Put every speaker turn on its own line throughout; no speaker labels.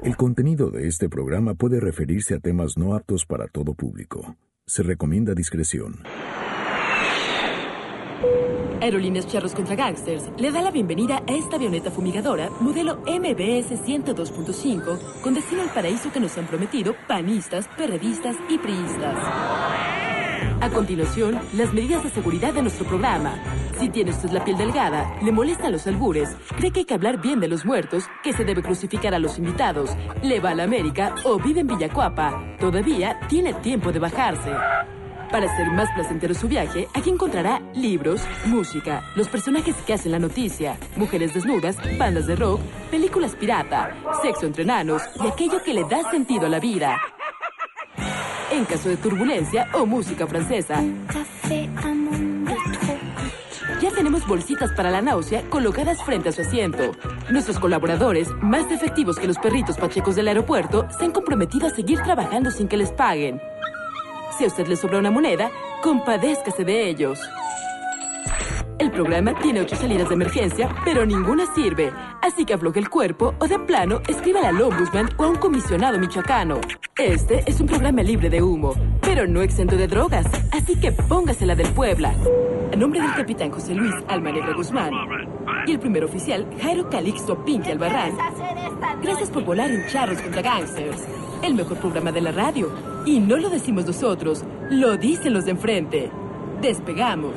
El contenido de este programa puede referirse a temas no aptos para todo público. Se recomienda discreción.
Aerolíneas Charros contra Gangsters le da la bienvenida a esta avioneta fumigadora modelo MBS 102.5 con destino al paraíso que nos han prometido panistas, perredistas y priistas. A continuación, las medidas de seguridad de nuestro programa. Si tiene usted la piel delgada, le molestan los albures, cree que hay que hablar bien de los muertos, que se debe crucificar a los invitados, le va a la América o vive en Villacuapa, todavía tiene tiempo de bajarse. Para hacer más placentero su viaje, aquí encontrará libros, música, los personajes que hacen la noticia, mujeres desnudas, bandas de rock, películas pirata, sexo entre enanos y aquello que le da sentido a la vida. En caso de turbulencia o música francesa. Ya tenemos bolsitas para la náusea colocadas frente a su asiento. Nuestros colaboradores, más efectivos que los perritos pachecos del aeropuerto, se han comprometido a seguir trabajando sin que les paguen. Si a usted le sobra una moneda, compadézcase de ellos. El programa tiene 8 salidas de emergencia, pero ninguna sirve. Así que afloje el cuerpo o de plano escríbale al ombudsman o a un comisionado michoacano. Este es un programa libre de humo, pero no exento de drogas. Así que póngasela del Puebla. A nombre del capitán José Luis Almanegra Guzmán y el primer oficial Jairo Calixto Pinky Albarrán, gracias por volar en Charros contra Gangsters, el mejor programa de la radio. Y no lo decimos nosotros, lo dicen los de enfrente. Despegamos.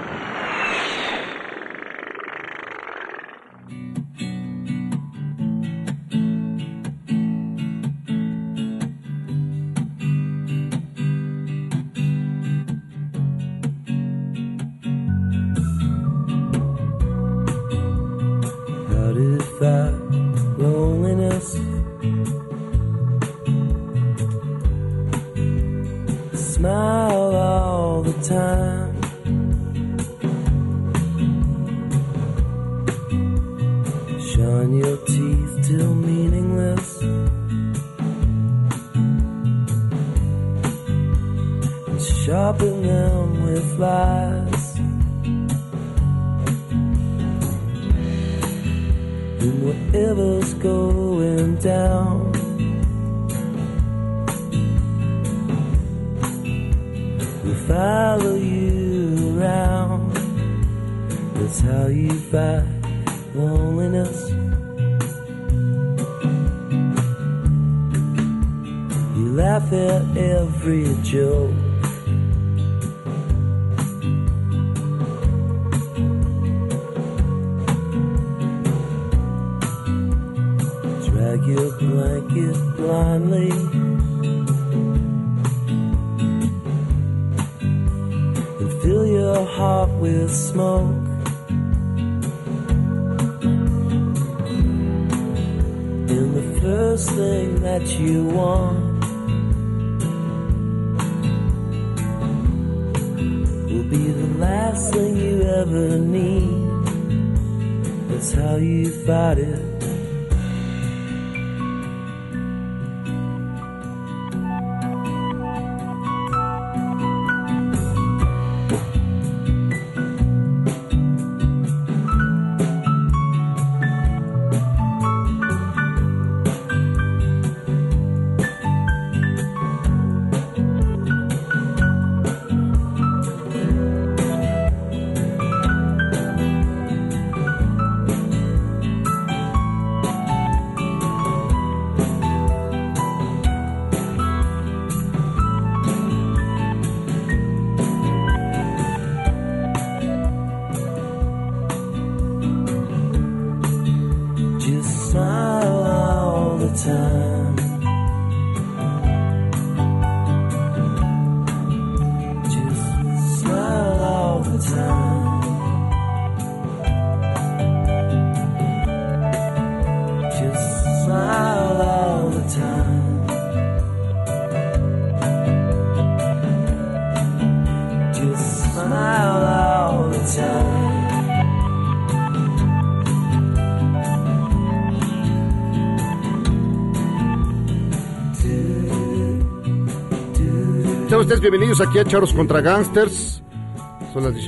Sean ustedes bienvenidos aquí a Charros contra Gangsters. Son las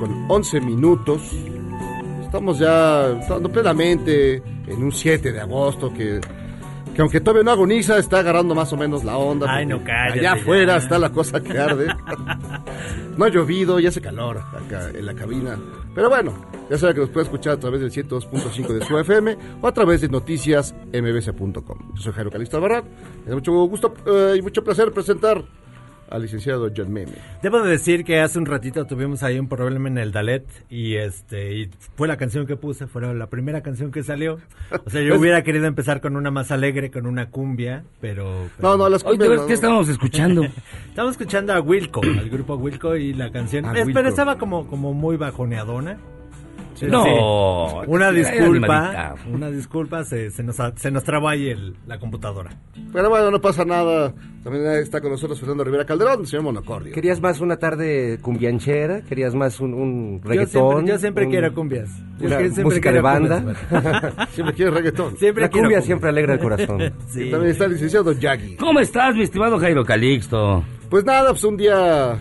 19:11. Estamos ya estando plenamente en un 7 de agosto que que aunque todavía no agoniza, está agarrando más o menos la onda.
Ay, no, cállate.
Allá afuera
ya.
está la cosa que arde. No ha llovido y hace calor acá en la cabina. Pero bueno, ya sabe que nos puede escuchar a través del 102.5 de su FM o a través de noticiasmbs.com. Yo soy Jairo Calixto Albarrán. Me da mucho gusto y mucho placer presentar al licenciado John Meme.
Debo de decir que hace un ratito tuvimos ahí un problema en el Dalet y fue la canción que puse, fue la primera canción que salió. O sea, yo hubiera querido empezar con una más alegre, con una cumbia, pero...
No, las
Oye,
cumbias...
¿qué estábamos escuchando?
Estamos escuchando a Wilco, al grupo Wilco, y la canción...
Wilco.
Pero estaba como muy bajoneadona.
No,
Sí. Una
era
disculpa,
animadita.
se nos trabó ahí la computadora.
Pero bueno, no pasa nada. También está con nosotros Fernando Rivera Calderón, señor Monocordio.
¿Querías más una tarde cumbianchera? ¿Querías más un reggaetón?
Yo siempre quiero cumbias.
Música de banda.
Siempre quiere reggaetón.
La cumbia siempre alegra el corazón.
Sí.
Y también está el licenciado Yagi.
¿Cómo estás, mi estimado Jairo Calixto?
Pues nada, pues un día...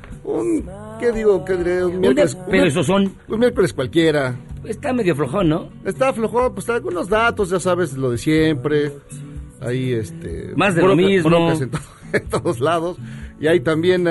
¿Qué diré? Un miércoles...
Pero esos son...
Un miércoles cualquiera.
Está medio flojón, ¿no?
Está flojón, pues algunos datos, ya sabes, lo de siempre. Ahí,
Más de lo mismo.
Broncas en todos lados. Y hay también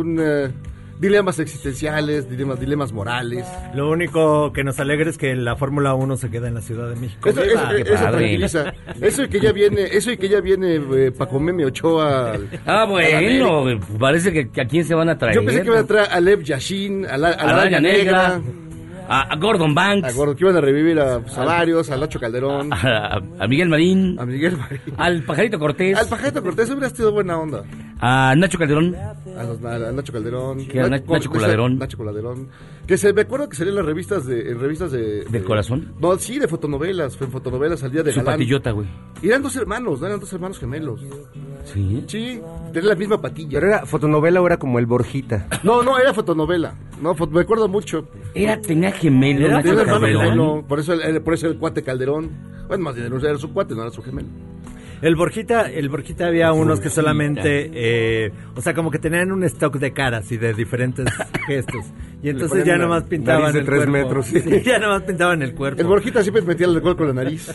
dilemas existenciales, dilemas morales.
Lo único que nos alegra es que la Fórmula 1 se queda en la Ciudad de México.
Eso
qué padre.
tranquiliza. Eso y que ya viene Paco Meme Ochoa.
Bueno, parece que a quién se van a traer.
Yo pensé que iban a traer a Lev Yashin, a la Araña Negra,
a Gordon Banks,
que iban a revivir a varios, a Nacho Calderón,
a Miguel Marín,
a Miguel Marín,
al Pajarito Cortés,
al Pajarito Cortés. Hubiera sido buena onda.
a Nacho Calderón.
A Nacho Calderón.
¿Qué, Nacho Coladerón?
Nacho Coladerón. Me acuerdo que salía en las revistas de...
¿Del corazón?
No, sí, de fotonovelas. Fue en fotonovelas al día de
Su
Galán.
patillota, güey.
Y eran dos hermanos, ¿no? Eran dos hermanos gemelos.
Sí.
Sí, tenían la misma patilla.
¿Pero era fotonovela o era como el Borjita?
No, era fotonovela. No, me acuerdo mucho.
Tenía gemelo,
Era
Nacho
Tenía un hermano
Calderón.
gemelo. Por eso el cuate Calderón. Bueno, más bien era su cuate, no era su gemelo.
El Borjita había unos que solamente, o sea, como que tenían un stock de caras y de diferentes gestos. Y entonces
ponían
ya
una
nomás pintaban
nariz de
el
3
cuerpo.
metros, sí.
Sí, ya nomás pintaban el cuerpo.
El Borjita siempre metía el alcohol con la nariz.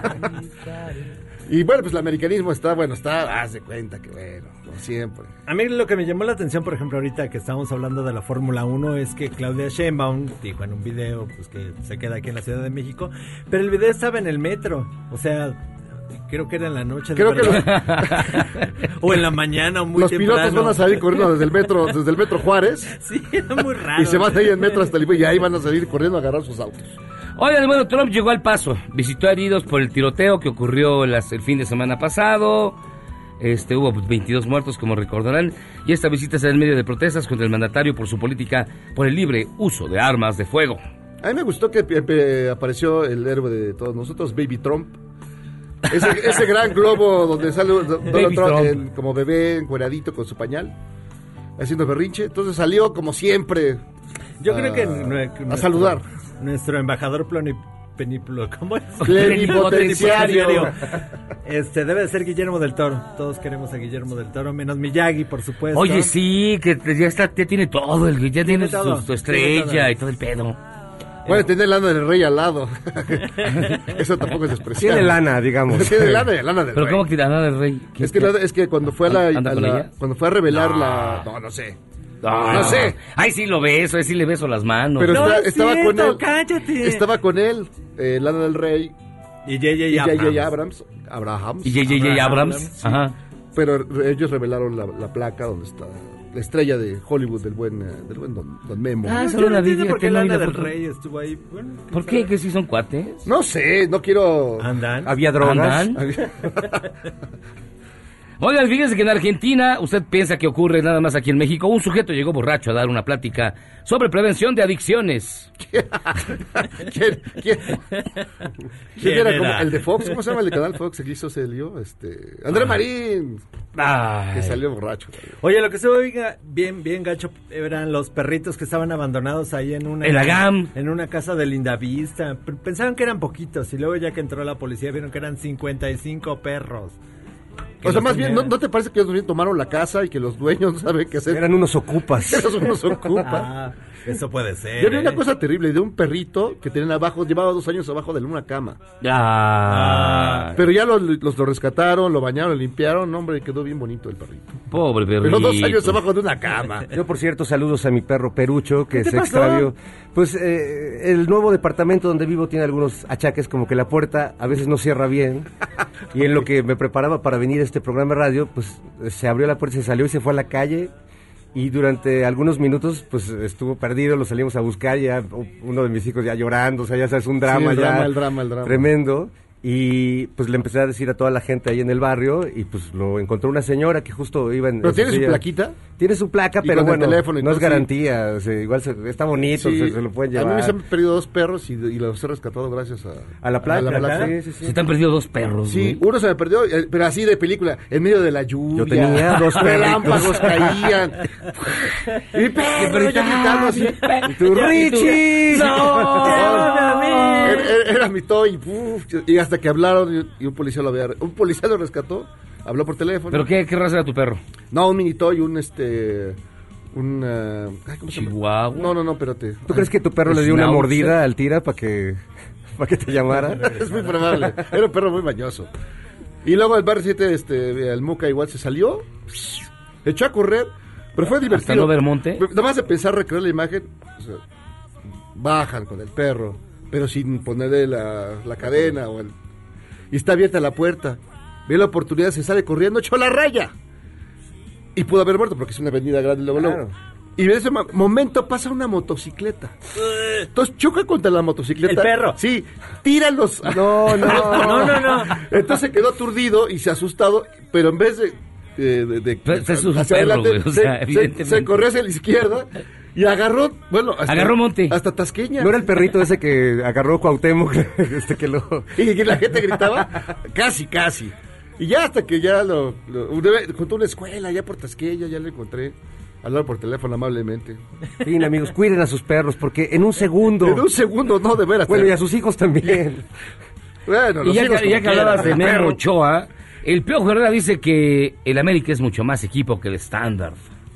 Y bueno, pues el americanismo haz de cuenta que bueno, como siempre.
A mí lo que me llamó la atención, por ejemplo, ahorita que estamos hablando de la Fórmula 1, es que Claudia Sheinbaum dijo en un video pues que se queda aquí en la Ciudad de México, pero el video estaba en el metro, o sea, creo que era en la noche.
Creo que
o en la mañana o muy
los
temprano.
pilotos van a salir corriendo desde el metro Juárez.
Sí, era muy raro.
Y se van a ir en metro hasta el y ahí van a salir corriendo a agarrar sus autos.
Oigan, bueno, Trump llegó al Paso, visitó a heridos por el tiroteo que ocurrió el fin de semana pasado. Hubo 22 muertos, como recordarán, y esta visita será en medio de protestas contra el mandatario por su política por el libre uso de armas de fuego.
A mí me gustó que apareció el héroe de todos nosotros, Baby Trump. Ese gran globo donde sale Donald Trump como bebé encueradito con su pañal, haciendo berrinche. Entonces salió como siempre.
Yo creo que
a saludar.
Nuestro embajador ¿cómo es?
Plenipotenciario.
Debe de ser Guillermo del Toro. Todos queremos a Guillermo del Toro, menos Miyagi, por supuesto.
Oye, sí, que ya tiene todo, ya tiene
todo,
su estrella
todo.
y todo el pedo.
Bueno, tiene lana del rey al lado. Eso tampoco es despreciable.
Tiene lana, digamos.
Tiene lana del
Pero
rey.
¿cómo que lana del rey?
Es que cuando fue cuando fue a revelar no sé. No sé.
Ay, sí lo beso, sí le beso las manos.
Pero
No es
estaba con
cierto,
él.
cállate.
Estaba con él, Lana del Rey
Y
y
J.J.
Abrams.
Y J.J. Abrams.
Sí.
Ajá.
Pero ellos revelaron la placa donde está la estrella de Hollywood del buen don Memo.
Ah,
Yo no entiendo por qué
no vi
Lana
la
del
foto.
Rey estuvo ahí. Bueno,
¿Por qué? ¿Que sí son cuates?
No sé, no quiero...
¿Andan?
Había drogas.
¿Andan? Oigan, fíjense que en Argentina, usted piensa que ocurre nada más aquí en México, un sujeto llegó borracho a dar una plática sobre prevención de adicciones.
¿Quién era? Como el de Fox? ¿Cómo se llama el de Canal Fox? El que hizo ese lío. André Marín.
Ay.
Que salió borracho.
Oye, lo que se oiga bien gacho eran los perritos que estaban abandonados ahí en una...
En la GAM.
En una casa de Lindavista. Pensaban que eran poquitos y luego ya que entró la policía vieron que eran 55 perros.
O sea, más bien, ¿no te parece que ellos tomaron la casa y que los dueños no saben qué hacer?
Eran unos ocupas.
Eran unos ocupas.
Ah, eso puede ser.
Yo vi una cosa terrible de un perrito que tenían abajo, llevaba 2 años abajo de una cama. Pero ya lo rescataron, lo bañaron, lo limpiaron, no, hombre, quedó bien bonito el perrito.
Pobre perrito.
Pero 2 años abajo de una cama.
Yo, por cierto, saludos a mi perro Perucho, que
¿Qué te
se
pasó?
extravió. Pues el nuevo departamento donde vivo tiene algunos achaques, como que la puerta a veces no cierra bien. Y en lo que me preparaba para venir a este programa de radio, pues se abrió la puerta, se salió y se fue a la calle. Y durante algunos minutos, pues estuvo perdido, lo salimos a buscar, ya uno de mis hijos ya llorando, o sea, ya sabes, un drama,
Sí, el
ya
drama.
tremendo. Y pues le empecé a decir a toda la gente ahí en el barrio, y pues lo encontró una señora que justo iba en...
¿Pero tiene su
silla.
plaquita?
Tiene su placa,
Y
pero
con el
bueno,
teléfono y
no es
todo,
garantía, o sea, igual está bonito,
Sí.
se lo pueden
A
llevar.
mí se me han perdido 2 perros y los he rescatado gracias
A la placa,
placa.
sí.
Se te han perdido 2 perros,
Sí,
güey.
uno se me perdió, pero así de película, en medio de la lluvia.
Yo tenía 2
relámpagos
perritos.
caían. Y perro, ya gritando así.
¡Y tú, Richie!
Era mi toy, y hasta que hablaron y un policía un policía lo rescató, habló por teléfono.
¿Pero qué raza era tu perro?
No, un mini toy, ¿cómo se llama?
Chihuahua.
No, espérate.
¿Tú crees que tu perro le dio una
Schnauzer.
mordida al tira para que te llamara?
Es muy probable. Era un perro muy mañoso. Y luego el bar 7, el Muca igual se salió, echó a correr, pero fue divertido.
¿Hasta no ver monte?
Nada más de pensar recrear la imagen, o sea, bajan con el perro, pero sin ponerle la cadena y está abierta la puerta. Ve la oportunidad, se sale corriendo, echó la raya. Y pudo haber muerto porque es una avenida grande luego.
Claro.
Y en ese momento pasa una motocicleta. Entonces choca contra la motocicleta.
¿El perro?
Sí, tira los...
No.
Entonces quedó aturdido y se asustado, pero en vez de
Pero es un
hacia
perro,
adelante,
güey, o sea, evidentemente.
se corrió hacia la izquierda y agarró,
Agarró monte.
hasta Tasqueña.
¿No era el perrito ese que agarró Cuauhtémoc? que lo...
Y que la gente gritaba, casi. Y ya hasta que ya contó una escuela, ya por Tasqueña, ya lo encontré. Hablar por teléfono amablemente.
Bien, amigos, cuiden a sus perros, porque en un segundo...
En un segundo, no, de veras.
Bueno, y a sus hijos también.
Bueno,
Y
los
ya
hijos
que
como
hablabas de
quieran,
Memo
perro.
Ochoa, el Piojo Herrera dice que el América es mucho más equipo que el Standard.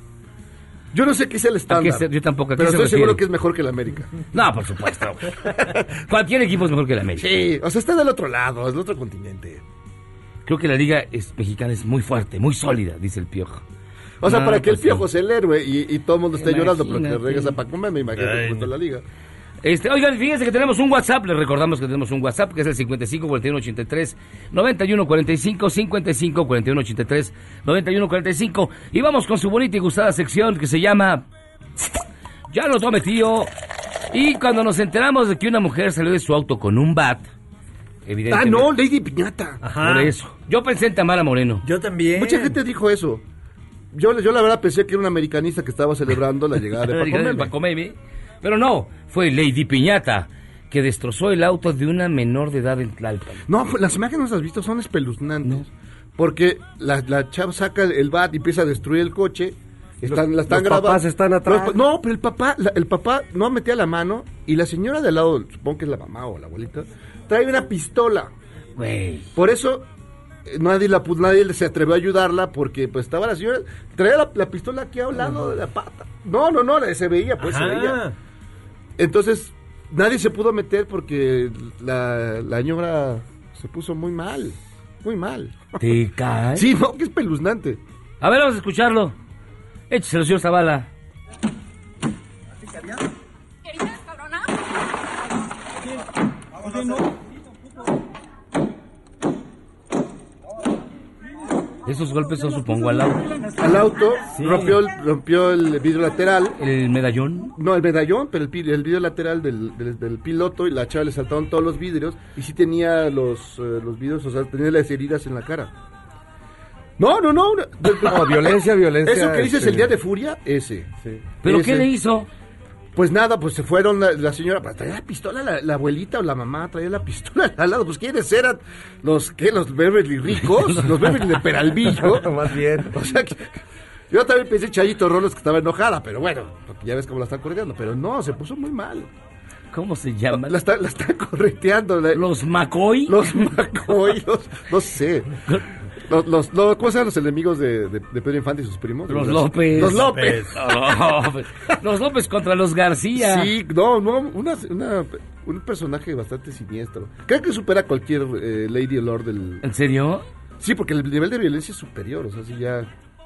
Yo no sé qué es el estándar.
Yo tampoco. ¿A qué
Pero
se
estoy
refiere?
seguro que es mejor que el América.
No, por supuesto. Cualquier equipo es mejor que el América.
Sí, o sea, está del otro lado, es del otro continente.
Creo que la liga mexicana es muy fuerte, muy sólida, dice el Piojo.
O sea,
No,
para que el
pues
Piojo
sí.
sea el héroe y todo el mundo esté llorando porque
Imagínate.
regresa para comer, me imagino que está en la liga.
Oigan, fíjense que tenemos un WhatsApp, les recordamos que tenemos un WhatsApp que es el 55 41 83 91 45 55 41 83 91 45 y vamos con su bonita y gustada sección que se llama Ya lo tome tío. Y cuando nos enteramos de que una mujer salió de su auto con un bat, evidentemente.
Ah, no, Lady Piñata.
Ajá.
Por eso. Yo pensé en Tamara Moreno.
Yo también.
Mucha gente dijo eso. Yo la verdad pensé que era un americanista que estaba celebrando la llegada de Paco Meme.
Paco Meme. Pero no, fue Lady Piñata que destrozó el auto de una menor de edad en Tlalpan.
No, las imágenes que has visto son espeluznantes. Porque la chava saca el bat y empieza a destruir el coche. La están
los
grabando.
papás están atrás.
No, pero el papá no metía la mano y la señora de al lado, supongo que es la mamá o la abuelita, trae una pistola.
Güey.
Por eso nadie se atrevió a ayudarla porque pues estaba la señora, traía la pistola aquí a un lado de la pata. No, se veía, pues
Ajá.
se veía. Entonces nadie se pudo meter porque la señora se puso muy mal. Muy mal.
¿Te caes?
Sí, no, que es espeluznante.
A ver, vamos a escucharlo. Écheselo, señor Zavala.
¿Querías, cabrona?
Esos golpes son, supongo, al auto.
Al auto rompió el vidrio lateral.
El medallón.
No, el medallón, pero el vidrio lateral del piloto, y la chava le saltaron todos los vidrios y sí tenía los vidrios, o sea, tenía las heridas en la cara. No,
violencia.
Eso que dices el día de furia, ese.
Sí.
¿Pero
Ese.
qué le hizo?
Pues nada, pues se fueron la señora, pues, traía la pistola, la abuelita o la mamá traía la pistola al lado, pues ¿quiénes eran? Los Beverly ricos, los Beverly de Peralvillo.
Más bien.
O sea, yo también pensé Chayito Rolos que estaba enojada, pero bueno, porque ya ves cómo la están correteando, pero no, se puso muy mal.
¿Cómo se llama?
La están correteando.
¿Los McCoy?
Los McCoy, no sé. ¿Cómo se llaman los enemigos de Pedro Infante y sus primos?
Los López.
Los López.
Los López contra los García.
Sí, un personaje bastante siniestro. Creo que supera cualquier Lady o Lord del...
¿En serio?
Sí, porque el nivel de violencia es superior, o sea, sí ya...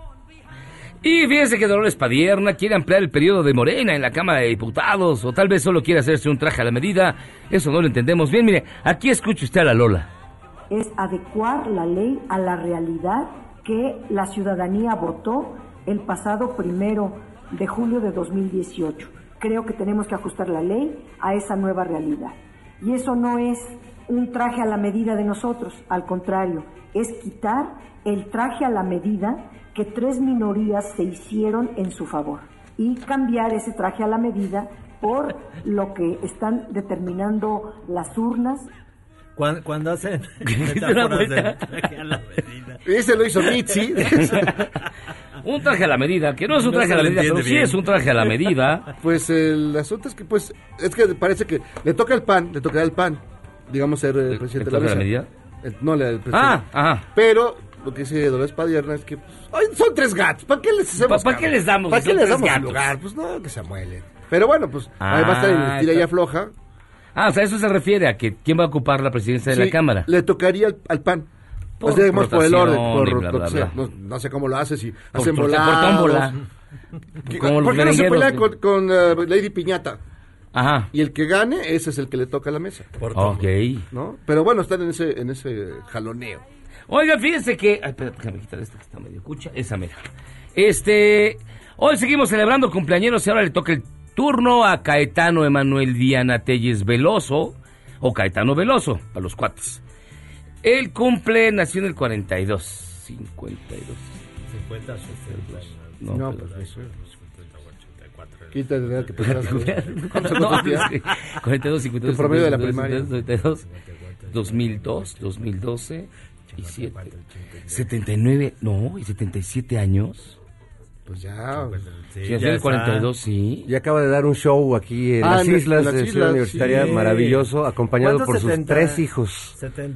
Y fíjense que Dolores Padierna quiere ampliar el periodo de Morena en la Cámara de Diputados, o tal vez solo quiere hacerse un traje a la medida. Eso no lo entendemos bien. Mire, aquí escucha usted a la Lola.
Es adecuar la ley a la realidad que la ciudadanía votó el pasado 1 de julio de 2018. Creo que tenemos que ajustar la ley a esa nueva realidad. Y eso no es un traje a la medida de nosotros, al contrario, es quitar el traje a la medida que 3 minorías se hicieron en su favor y cambiar ese traje a la medida por lo que están determinando las urnas.
Cuando hacen metáforas del traje a la medida.
Ese lo hizo Mitzi.
Un traje a la medida, que no es un traje a la medida, pero sí es un traje a la medida.
Pues el asunto es que, es que parece que le toca el PAN, digamos, ser presidente de la mesa.
medida?
No, el presidente.
Ajá.
Pero lo que dice Dolores Padierna es que son 3 gatos, ¿para qué les hacemos?
¿Para qué les damos?
¿Para qué les damos
gatos?
lugar? Pues no, que se amuelen. Pero bueno, pues va a estar en estira y afloja.
O sea, eso se refiere a que quién va a ocupar la presidencia de la Cámara.
Le tocaría al PAN.
Por
por el orden,
bla, bla.
No sé cómo lo hace, si
Por
hacen volados.
tómbola.
¿Por qué no se pelea con Lady Piñata?
Ajá.
Y el que gane, ese es el que le toca a la mesa.
Ok.
¿No? Pero bueno, están en ese jaloneo.
Oiga, fíjense que... Ay, espera, déjame quitar esto que está medio cucha. Esa mera. Hoy seguimos celebrando cumpleañeros y ahora le toca el turno a Caetano Emanuel Viana Telles Veloso, o Caetano Veloso, para los cuates. Él nació en el 52. 52.
50, 60.
No,
pero
pues eso.
54.
Quita de edad que pesas.
No, 42, 52.
Tu promedio de la primaria.
92, 2002, 2012 y 7. 79, no, y 77 años.
Pues ya.
Sí, ya el 42, sí.
Y acaba de dar un show aquí en las islas de Ciudad Universitaria,
sí.
Maravilloso, acompañado por
70,
sus 3 hijos.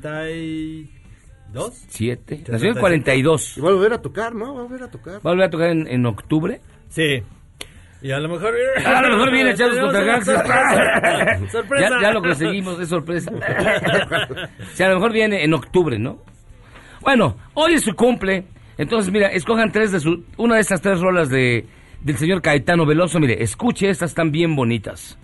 72.
7. Nació en el 42.
Y va a volver a tocar, ¿no? Va a volver a tocar.
¿Va a volver a tocar en octubre?
Sí. Y a lo mejor...
viene Charlos contra Galaxias.
¡Sorpresa!
Ya lo conseguimos, es sorpresa. Sí, a lo mejor viene en octubre, ¿no? Bueno, hoy es su cumple. Entonces, mira, escojan una de estas 3 rolas del señor Caetano Veloso. Mire, escuche, estas están bien bonitas.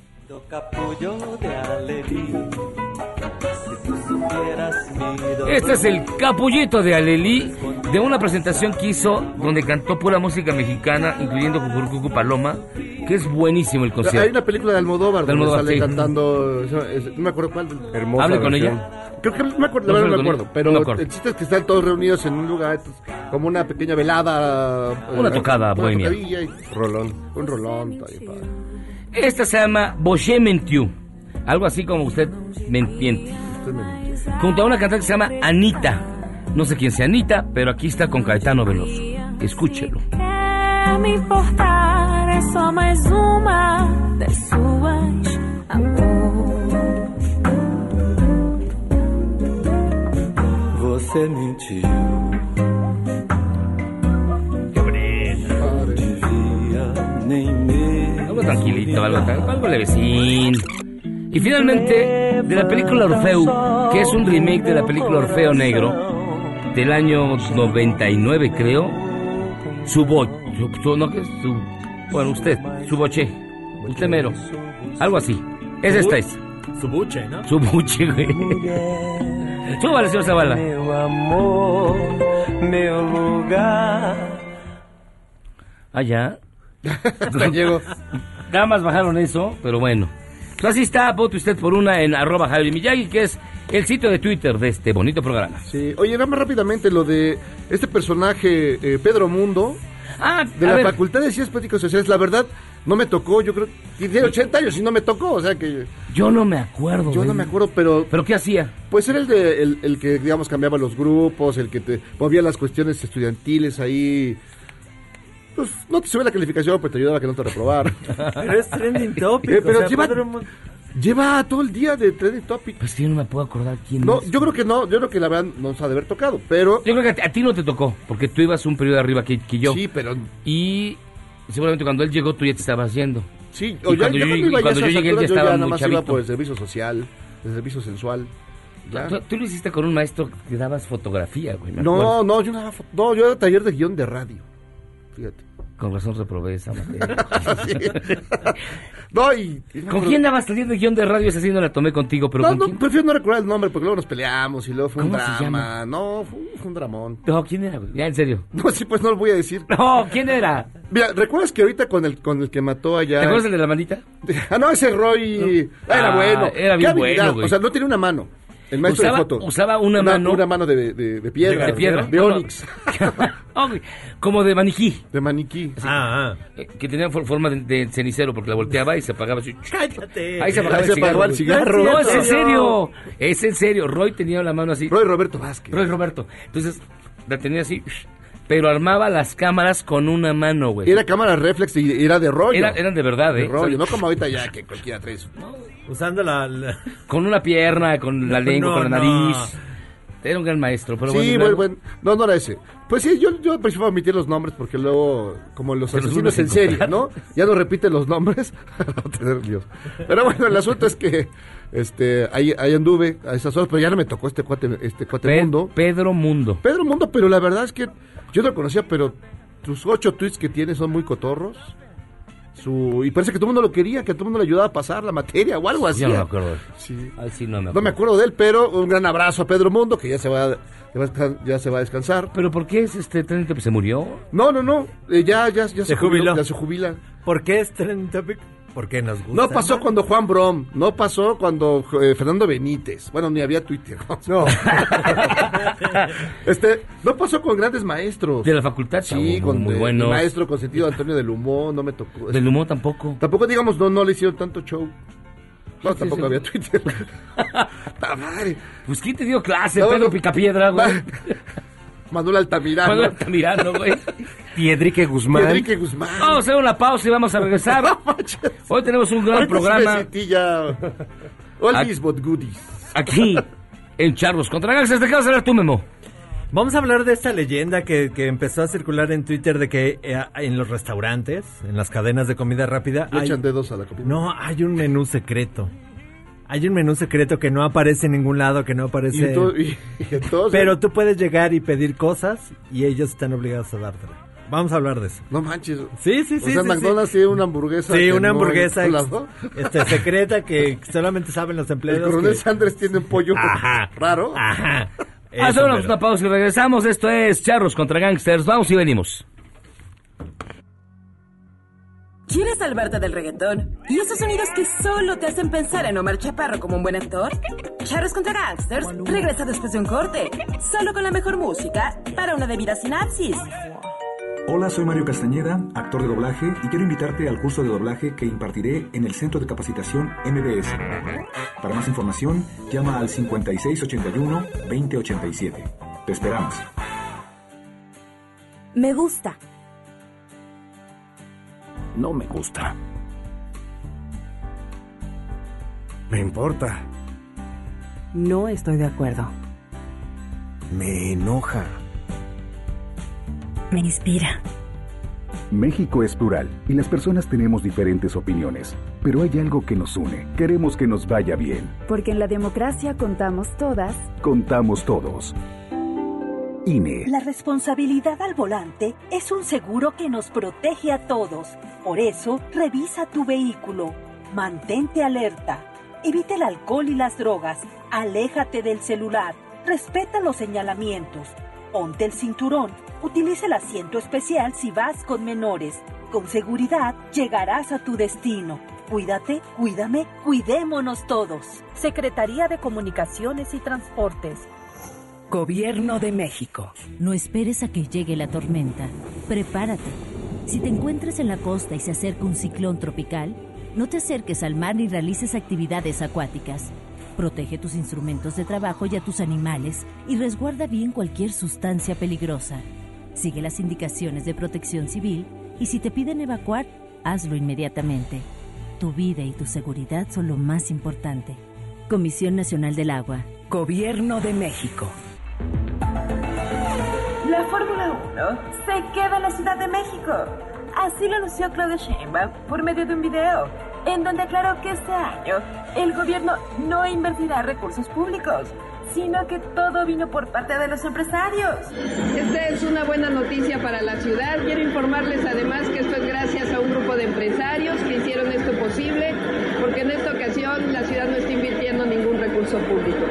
Este es el Capullito de Alelí, de una presentación que hizo donde cantó pura música mexicana, incluyendo Cucurucucu Paloma, que es buenísimo el concierto.
Hay una película de Almodóvar donde sale
sí.
cantando, no me acuerdo cuál.
Hermosa
¿Hable con
versión.
ella?
Creo que no me acuerdo, la verdad no me acuerdo, pero
no me acuerdo.
el chiste es que están todos reunidos en un lugar, como una pequeña velada.
Una tocada bohemia.
Un rolón.
Esta se llama Boché Mentiu, algo así como usted me entiende. Junto a una cantante que se llama Anita. No sé quién sea Anita, pero aquí está con Caetano Veloso. Escúchelo.
Quer me importar, é só mais uma das suas, amor.
Você mentiu.
Qué bonito.
Algo tranquilito, algo levecín. Y finalmente, de la película Orfeo, que es un remake de la película Orfeo Negro, del año 99, creo. Su boche, usted mero, algo así. Es esta es.
Su buche, ¿no?
Su buche, güey. Súbale, señor Zavala.
Meu amor, meu lugar.
Allá.
Llego.
Nada más bajaron eso, pero bueno. Pues así está, vote usted por una en @JavierMiyagi, que es el sitio de Twitter de este bonito programa.
Sí, oye, nada más rápidamente lo de este personaje, Pedro Mundo, de la Facultad de Ciencias Políticas y Sociales. La verdad, no me tocó, yo creo que tiene 80 años y no me tocó, o sea que...
Yo no me acuerdo.
Yo no me acuerdo, pero...
¿Pero qué hacía?
Pues era el que, digamos, cambiaba los grupos, el que te movía las cuestiones estudiantiles ahí... Pues no te sube la calificación, pero te ayudaba a que no te reprobar.
Pero es trending topic.
Pero
o sea,
Lleva todo el día de Trending Topic.
Pues yo no me puedo acordar quién
No,
es.
yo creo que no, yo creo que la verdad nos ha de haber tocado, pero...
Yo creo que a ti no te tocó, porque tú ibas un periodo arriba que yo.
Sí, pero...
Y seguramente cuando él llegó tú ya te estabas yendo.
Sí,
Y cuando yo llegué él ya estaba
nada
muy
más
chavito.
iba por el servicio social, el servicio sensual. Ya.
Tú lo hiciste con un maestro que dabas fotografía, güey. me
No,
acuerdo.
no, yo era taller de guión de radio. Fíjate.
Con razón reprobé esa materia.
Sí. No, y...
¿Con quién dabas taller de guión de radio? Esa sí no la tomé contigo, pero
No,
¿con
no,
quién?
prefiero no recordar el nombre porque luego nos peleamos y luego fue un
¿Cómo se
drama.
llama?
No, fue un dramón.
No, ¿quién era, güey? Ya, en serio.
No, sí, pues no lo voy a decir.
No, ¿quién era?
Mira, ¿recuerdas que ahorita con el que mató allá?
¿Te acuerdas del de la manita?
Ah, no, ese Roy era bueno.
Era
Qué
bien
habilidad.
bueno, güey.
O sea, no tiene una mano. El maestro de foto.
Usaba una mano.
Una mano de piedra.
De piedra.
De onix.
Oh, güey, como de maniquí.
De maniquí.
Que tenía forma de cenicero porque la volteaba y se apagaba así.
¡Cállate!
Ahí se apagaba
Ahí se apagaba el cigarro.
No, es en serio. Es en serio. Roy tenía la mano así.
Roy Roberto Vázquez.
Roy Roberto. Entonces, la tenía así. Pero armaba las cámaras con una mano, güey.
Era cámara reflex y era de rollo.
Eran de verdad,
De rollo, no como ahorita ya que cualquiera trae eso.
Usando
Con una pierna, con la lengua, con la nariz. Era un gran maestro, pero
sí,
bueno.
No era ese. Pues sí, yo prefiero omitir los nombres porque luego, como los asesinos en serie, ¿no? Ya no repiten los nombres para no tener líos. Pero bueno, el asunto es que ahí anduve a esas horas, pero ya no me tocó este cuate Mundo.
Pedro Mundo.
Pedro Mundo, pero la verdad es que yo no lo conocía, pero tus 8 tweets que tiene son muy cotorros. Y parece que todo el mundo lo quería, que todo el mundo le ayudaba a pasar la materia o algo así.
Yo no me acuerdo.
Sí.
Sí, no me acuerdo.
No me acuerdo de él, pero un gran abrazo a Pedro Mundo, que ya se va a descansar.
¿Pero por qué es se murió?
No, ya se
jubiló.
Ya se jubila.
¿Por qué es Trending Topic? Porque nos gusta.
No pasó cuando Juan Brom, no pasó cuando Fernando Benítez. Bueno, ni había Twitter. No. No pasó con grandes maestros.
De la facultad,
sí, con
muy buenos.
Maestro consentido Antonio del Humó, no me tocó.
Del Humó tampoco.
Tampoco, digamos, no le hicieron tanto show. No, tampoco
sí.
había Twitter. Madre.
Pues ¿quién te dio clase? Pedro Picapiedra, güey.
Manuel Altamirano.
Güey.
Piedrique Guzmán.
Vamos a hacer una pausa y vamos a regresar. Hoy tenemos un gran programa.
Oldies but goodies.
Aquí, en Charros contra Gangsters. ¿De qué vas a hablar tú, Memo?
Vamos a hablar de esta leyenda que empezó a circular en Twitter de que en los restaurantes, en las cadenas de comida rápida...
Le echan dedos a la comida.
No, hay un menú secreto. Hay un menú secreto que no aparece en ningún lado, que no aparece...
Y entonces...
Pero tú puedes llegar y pedir cosas y ellos están obligados a dártela. Vamos a hablar de eso.
No manches.
Sí.
O sea, McDonald's tiene una hamburguesa.
Sí, una hamburguesa
secreta
que solamente saben los empleados.
El coronel Sanders tiene un pollo raro.
Ajá. Hacemos una pausa y regresamos. Esto es Charros contra Gangsters. Vamos y venimos.
¿Quieres salvarte del reggaetón? ¿Y esos sonidos que solo te hacen pensar en Omar Chaparro como un buen actor? Charros contra Gangsters regresa después de un corte, solo con la mejor música para una debida sinapsis.
Hola, soy Mario Castañeda, actor de doblaje, y quiero invitarte al curso de doblaje que impartiré en el Centro de Capacitación MBS. Para más información, llama al 5681-2087. Te esperamos.
Me gusta.
No me gusta.
Me importa.
No estoy de acuerdo.
Me enoja.
Me inspira.
México es plural y las personas tenemos diferentes opiniones, pero hay algo que nos une. Queremos que nos vaya bien.
Porque en la democracia contamos todas.
Contamos todos. INE.
La responsabilidad al volante es un seguro que nos protege a todos. Por eso, revisa tu vehículo. Mantente alerta. Evita el alcohol y las drogas. Aléjate del celular. Respeta los señalamientos. Ponte el cinturón. Utiliza el asiento especial si vas con menores. Con seguridad llegarás a tu destino. Cuídate, cuídame, cuidémonos todos. Secretaría de Comunicaciones y Transportes.
Gobierno de México.
No esperes a que llegue la tormenta. Prepárate. Si te encuentras en la costa y se acerca un ciclón tropical, no te acerques al mar ni realices actividades acuáticas. Protege tus instrumentos de trabajo y a tus animales y resguarda bien cualquier sustancia peligrosa. Sigue las indicaciones de Protección Civil y si te piden evacuar, hazlo inmediatamente. tu vida y tu seguridad son lo más importante. Comisión Nacional del Agua.
Gobierno de México.
La Fórmula 1 se queda en la Ciudad de México. Así lo anunció Claudia Sheinbaum por medio de un video, en donde aclaró que este año el gobierno no invertirá recursos públicos, sino que todo vino por parte de los empresarios.
Esta es una buena noticia para la ciudad. Quiero informarles además que esto es gracias a un grupo de empresarios que hicieron esto posible, porque en esta ocasión la ciudad no está invirtiendo ningún recurso público.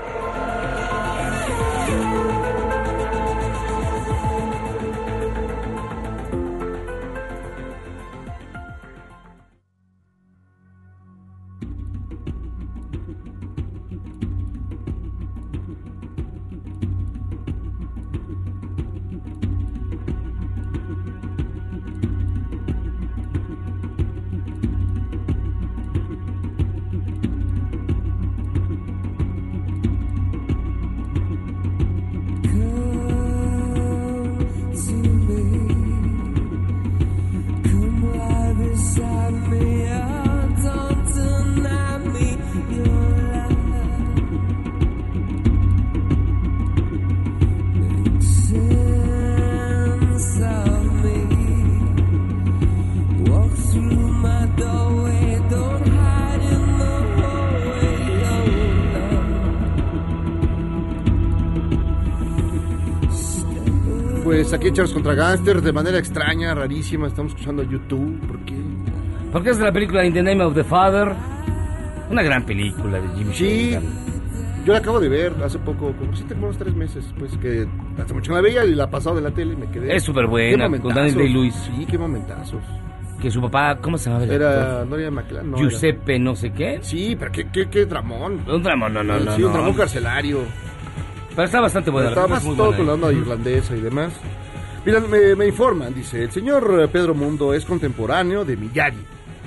Pues aquí Charles contra Gangster, de manera extraña, rarísima, estamos escuchando YouTube, ¿por qué?
Porque es de la película In the Name of the Father, una gran película de Jim
Sheridan. Yo la acabo de ver hace poco, como si tengo unos 3 meses, pues que hace mucho no la veía y la pasado de la tele y me quedé.
Es súper buena, con Daniel Day-Lewis.
Sí, qué momentazos.
Que su papá, ¿cómo se llamaba?
Era Noria McLaren. No,
Giuseppe, no sé qué.
Sí, pero qué dramón.
Un dramón, no.
Sí, un dramón carcelario.
Pero está bastante buena.
Está más todo con la onda irlandesa y demás. Mira, me informan, dice, el señor Pedro Mundo es contemporáneo de Miyagi.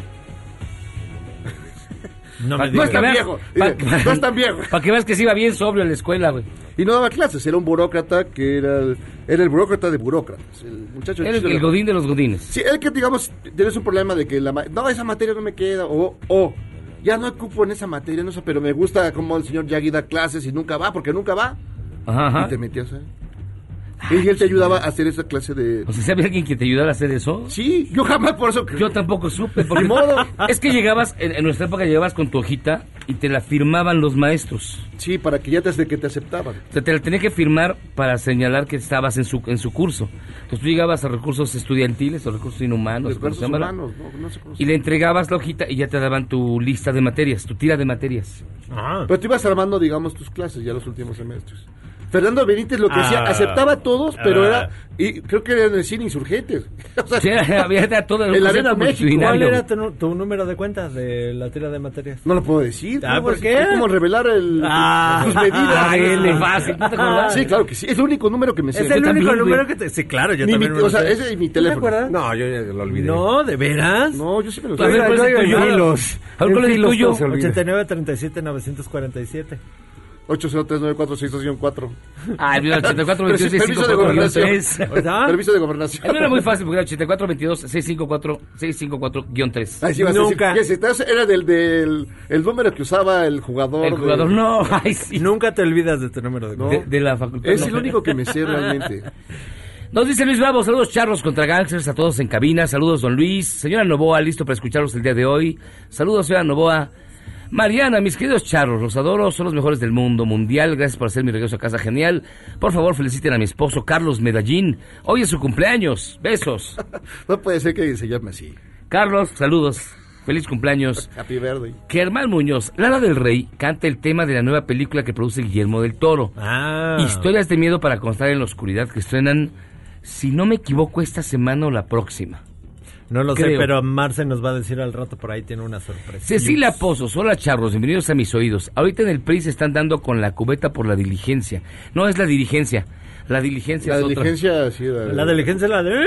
No es tan viejo. No es tan viejo.
Para que veas que se iba bien sobrio en la escuela, güey.
Y no daba clases, era un burócrata que era el burócrata de burócratas. El muchacho.
Era el godín de los godines.
Sí, el que, digamos, tienes un problema de que esa materia no me queda, o ya no ocupo en esa materia, no sé, pero me gusta cómo el señor Miyagi da clases y nunca va, porque nunca va.
Ajá.
Y te metías ahí. Y él te ayudaba a hacer esa clase de...
O sea, ¿sabía alguien que te ayudara a hacer eso?
Sí, yo jamás por eso...
Yo tampoco supe. Porque
de modo.
Es que llegabas, en nuestra época llegabas con tu hojita y te la firmaban los maestros.
Sí, para que ya que te aceptaban.
O sea, te la tenía que firmar para señalar que estabas en su curso. Entonces tú llegabas a recursos estudiantiles o recursos inhumanos.
Recursos humanos, no sé cómo
y le entregabas la hojita y ya te daban tu lista de materias, tu tira de materias.
Ah. Pero tú ibas armando, digamos, tus clases ya los últimos semestres. Fernando Benítez lo que hacía, aceptaba a todos, pero era, y creo que era en el cine Insurgentes. O sea,
sí, había todo
en la Arena México.
¿Cuál era tu número de cuenta de la tira de materias?
No lo puedo decir.
¿Por qué?
Es como revelar tus medidas.
Es fácil, ¿no te acuerdas?
Sí, claro que sí, es el único número que me sé.
Es el único número que te... Sí, claro, yo también
o sea, ese es mi teléfono.
¿Te acuerdas?
No, yo ya lo olvidé.
No, ¿de veras?
No, yo sí me lo sé.
A ver, ¿cuál es el tuyo?
89 37 947.
803-946-4.
Ah, el 84 22
Permiso de gobernación. Permiso de gobernación.
El mío era muy fácil porque era 84 22 654-3.
Ay, sí, nunca. Era el número que usaba el jugador.
El jugador, no. Ay, sí.
Nunca te olvidas de tu número de
cuenta.
De la facultad.
Es el único que me sé realmente.
Nos dice Luis Bravo, saludos charros contra gangsters a todos en cabina. Saludos, don Luis. Señora Novoa, listo para escucharlos el día de hoy. Saludos, señora Novoa. Mariana, mis queridos charros, los adoro, son los mejores del mundo mundial. Gracias por hacer mi regreso a casa genial. Por favor, feliciten a mi esposo Carlos Medellín. Hoy es su cumpleaños. Besos.
No puede ser que se llame así.
Carlos, saludos. Feliz cumpleaños.
Happy birthday.
Germán Muñoz, Lara del Rey, canta el tema de la nueva película que produce Guillermo del Toro. Historias de miedo para constar en la oscuridad, que estrenan, si no me equivoco, esta semana o la próxima.
No lo sé, pero Marce nos va a decir al rato, por ahí tiene una sorpresa.
Cecilia Pozos, hola charros, bienvenidos a mis oídos. Ahorita en el PRI se están dando con la cubeta por la diligencia. No es la dirigencia, la diligencia es otra.
Sí,
la diligencia es la de...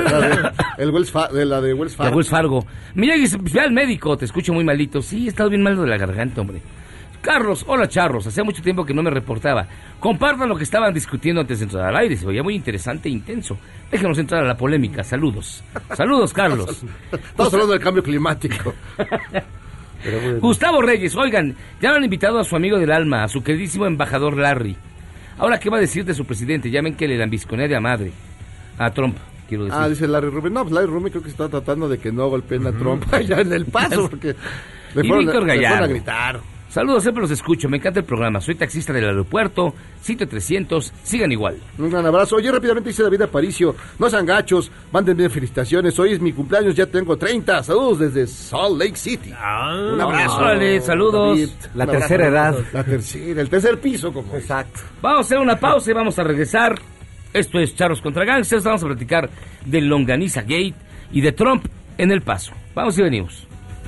La de Wells Fargo.
La Wells Fargo. Mira, ve al médico, te escucho muy malito. Sí, he estado bien mal de la garganta, hombre. Carlos, hola charros, hacía mucho tiempo que no me reportaba. Compartan lo que estaban discutiendo antes de entrar al aire, se veía muy interesante e intenso. Déjenos entrar a la polémica, saludos. Saludos, Carlos.
Estamos hablando del cambio climático.
Gustavo Reyes, oigan, ya lo han invitado a su amigo del alma, a su queridísimo embajador Larry. Ahora, ¿qué va a decir de su presidente? Ya ven que le lambisconea de a madre. A Trump, quiero decir.
Dice Larry Rubin. No, pues Larry Rubin creo que está tratando de que no golpeen a Trump allá en El Paso, porque
y Víctor Gallardo.
A gritar.
Saludos, siempre los escucho, me encanta el programa. Soy taxista del aeropuerto, sitio 300, sigan igual.
Un gran abrazo. Oye, rápidamente dice David Aparicio, no sean gachos, mándenme felicitaciones. Hoy es mi cumpleaños, ya tengo 30. Saludos desde Salt Lake City. Un abrazo.
Órale, saludos.
David,
la tercera edad.
La tercera, el tercer piso, como.
Exacto.
Vamos a hacer una pausa y vamos a regresar. Esto es Charros contra Gangsters. Vamos a platicar del Longaniza Gate y de Trump en El Paso. Vamos y venimos.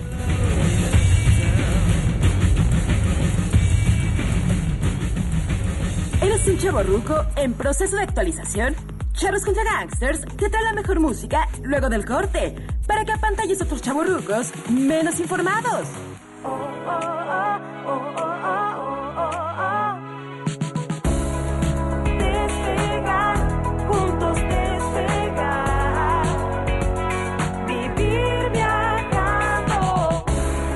¿Eres un chavorruco en proceso de actualización? Charros contra Gangsters te trae la mejor música luego del corte, para que apantalles a otros chavorrucos menos informados. Despegar, juntos despegar, vivir viajando.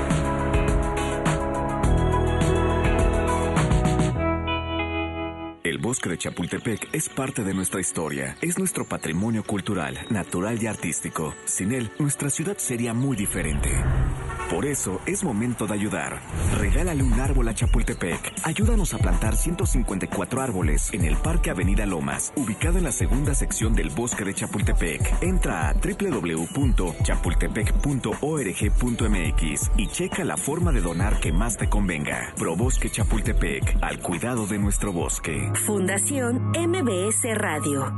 El bosque de Chapultepec es parte de nuestra historia. Es nuestro patrimonio cultural, natural y artístico. Sin él, nuestra ciudad sería muy diferente. Por eso, es momento de ayudar. Regálale un árbol a Chapultepec. Ayúdanos a plantar 154 árboles en el Parque Avenida Lomas, ubicado en la segunda sección del bosque de Chapultepec. Entra a www.chapultepec.org.mx y checa la forma de donar que más te convenga. Probosque Chapultepec, al cuidado de nuestro bosque.
Fundación MBS Radio.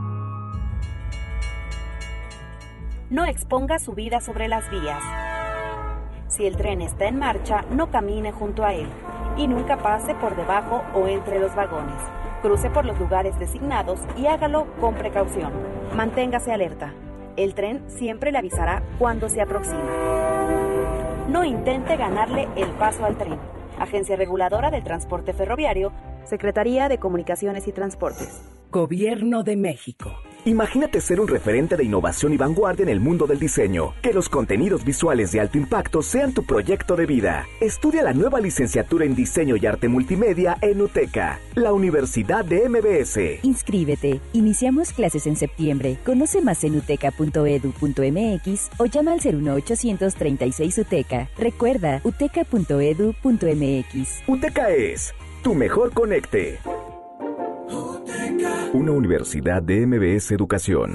No exponga su vida sobre las vías. Si el tren está en marcha, no camine junto a él y nunca pase por debajo o entre los vagones. Cruce por los lugares designados y hágalo con precaución. Manténgase alerta. El tren siempre le avisará cuando se aproxima. No intente ganarle el paso al tren. Agencia Reguladora del Transporte Ferroviario, Secretaría de Comunicaciones y Transportes.
Gobierno de México.
Imagínate ser un referente de innovación y vanguardia en el mundo del diseño. Que los contenidos visuales de alto impacto sean tu proyecto de vida. Estudia la nueva licenciatura en Diseño y Arte Multimedia en UTECA, la Universidad de MBS.
Inscríbete. Iniciamos clases en septiembre. Conoce más en uteca.edu.mx o llama al 01836 UTECA. Recuerda, uteca.edu.mx.
UTECA es tu mejor conecte. Una universidad de MBS Educación.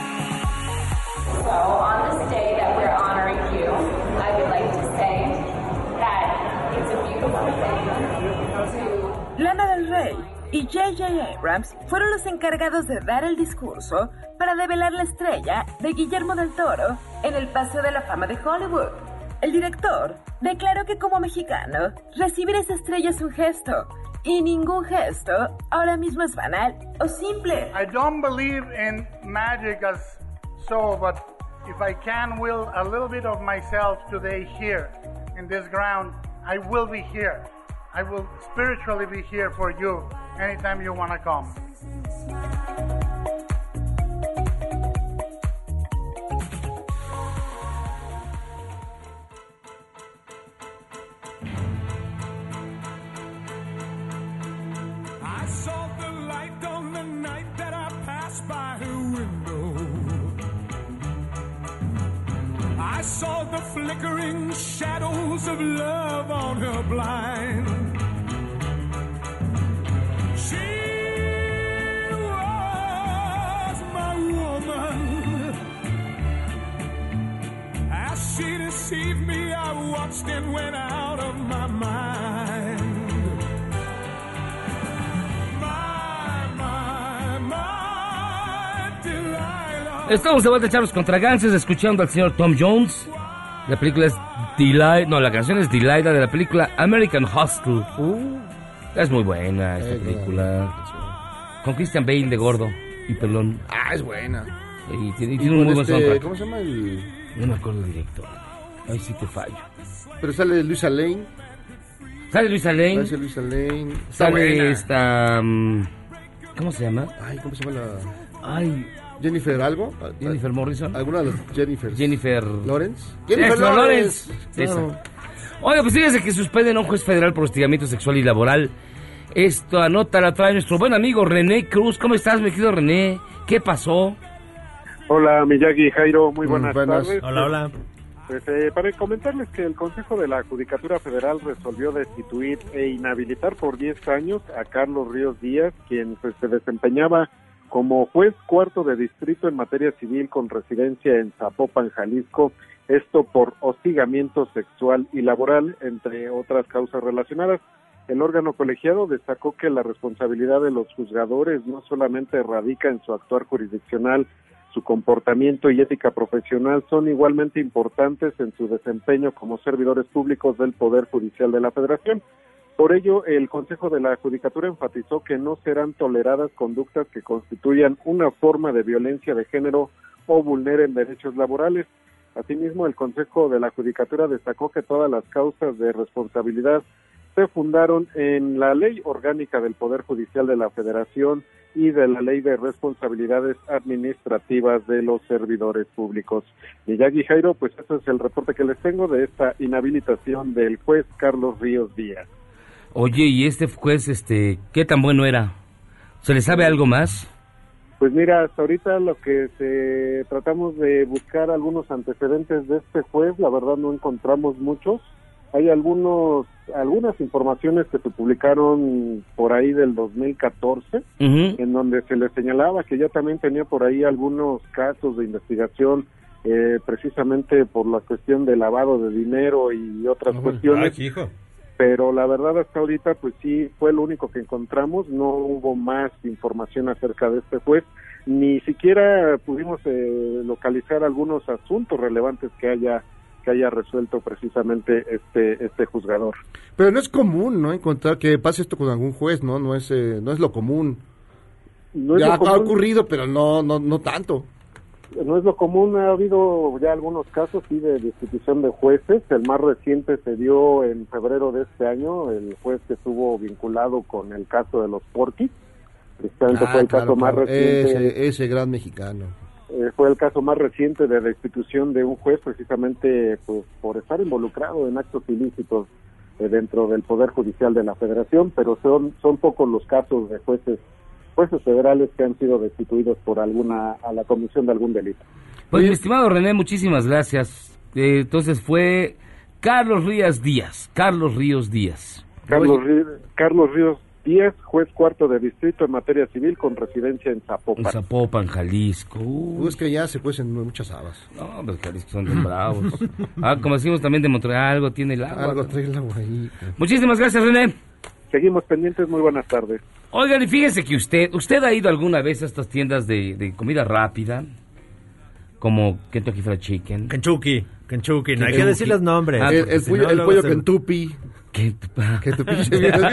Lana del Rey y J.J. Abrams fueron los encargados de dar el discurso para develar la estrella de Guillermo del Toro en el Paseo de la Fama de Hollywood. El director declaró que como mexicano, recibir esa estrella es un gesto. Y ningún gesto ahora mismo es banal o simple.
I don't believe in magic as so, but if I can will a little bit of myself today here in this ground, I will be here. I will spiritually be here for you anytime you want to come.
By her window, I saw the flickering shadows of love on her blind. She was my woman. As she deceived me, I watched and went out of my mind.
Estamos de vuelta, Charros contra Gangsters, escuchando al señor Tom Jones. La película es la canción es Delilah de la película American Hustle. Es muy buena esta película. Con Christian Bale de gordo y pelón.
Es buena.
Y tiene un muy buen soundtrack.
¿Cómo se llama el...?
No me acuerdo el director. Ahí sí te fallo.
Pero sale Luisa Lane.
Sale Luisa Lane.
Sale Luisa Lane.
Sale esta... ¿cómo se llama?
Ay, ¿cómo se llama la...?
Ay...
¿Jennifer algo?
¿Jennifer Morrison?
¿Alguna de las Jennifer?
¿Jennifer...
¿Lawrence?
¡Jennifer Lawrence!
Claro.
Esa. Oiga, pues fíjense que suspenden a un juez federal por hostigamiento sexual y laboral. Esta nota la trae nuestro buen amigo René Cruz. ¿Cómo estás, mi querido René? ¿Qué pasó?
Hola, Miyagi y Jairo, muy buenas tardes.
Hola.
Pues, para comentarles que el Consejo de la Judicatura Federal resolvió destituir e inhabilitar por 10 años a Carlos Ríos Díaz, quien pues, se desempeñaba como juez cuarto de distrito en materia civil con residencia en Zapopan, Jalisco, esto por hostigamiento sexual y laboral, entre otras causas relacionadas. El órgano colegiado destacó que la responsabilidad de los juzgadores no solamente radica en su actuar jurisdiccional, su comportamiento y ética profesional son igualmente importantes en su desempeño como servidores públicos del Poder Judicial de la Federación. Por ello, el Consejo de la Judicatura enfatizó que no serán toleradas conductas que constituyan una forma de violencia de género o vulneren derechos laborales. Asimismo, el Consejo de la Judicatura destacó que todas las causas de responsabilidad se fundaron en la Ley Orgánica del Poder Judicial de la Federación y de la Ley de Responsabilidades Administrativas de los Servidores Públicos. Miyagi Jairo, pues ese es el reporte que les tengo de esta inhabilitación del juez Carlos Ríos Díaz.
Oye, ¿y este juez, qué tan bueno era? ¿Se le sabe algo más?
Pues mira, hasta ahorita lo que tratamos de buscar algunos antecedentes de este juez, la verdad no encontramos muchos. Hay algunas informaciones que se publicaron por ahí del 2014, en donde se le señalaba que ya también tenía por ahí algunos casos de investigación, precisamente por la cuestión de lavado de dinero y otras cuestiones.
Ay, hijo.
Pero la verdad hasta ahorita pues sí fue lo único que encontramos, no hubo más información acerca de este juez, ni siquiera pudimos localizar algunos asuntos relevantes que haya resuelto precisamente este juzgador.
Pero no es común, ¿no? Encontrar que pase esto con algún juez, ¿no? No es lo común.
No es
ya
lo común.
ha ocurrido, pero no tanto.
No es lo común, ha habido ya algunos casos sí de destitución de jueces. El más reciente se dio en febrero de este año, el juez que estuvo vinculado con el caso de los Porquis. Precisamente fue el caso más reciente.
Ese gran mexicano.
Fue el caso más reciente de destitución de un juez precisamente pues, por estar involucrado en actos ilícitos dentro del Poder Judicial de la Federación, pero son pocos los casos de jueces federales que han sido destituidos por a la comisión de algún delito.
Pues mi estimado René, muchísimas gracias. Entonces fue Carlos Ríos Díaz.
Carlos Ríos Díaz, juez cuarto de distrito en materia civil con residencia en Zapopan.
En Zapopan, Jalisco.
Es que ya se cuecen muchas habas.
No, pero Jalisco son bien bravos. Como decimos también de Montreal, algo tiene el agua.
Algo trae el agua ahí.
Muchísimas gracias, René.
Seguimos pendientes, muy buenas tardes.
Oigan, y fíjense que usted ha ido alguna vez a estas tiendas de comida rápida, como Kentucky Fried Chicken.
Kentucky, no hay que decir los nombres.
El pollo Kentucky.
Kentucky se viene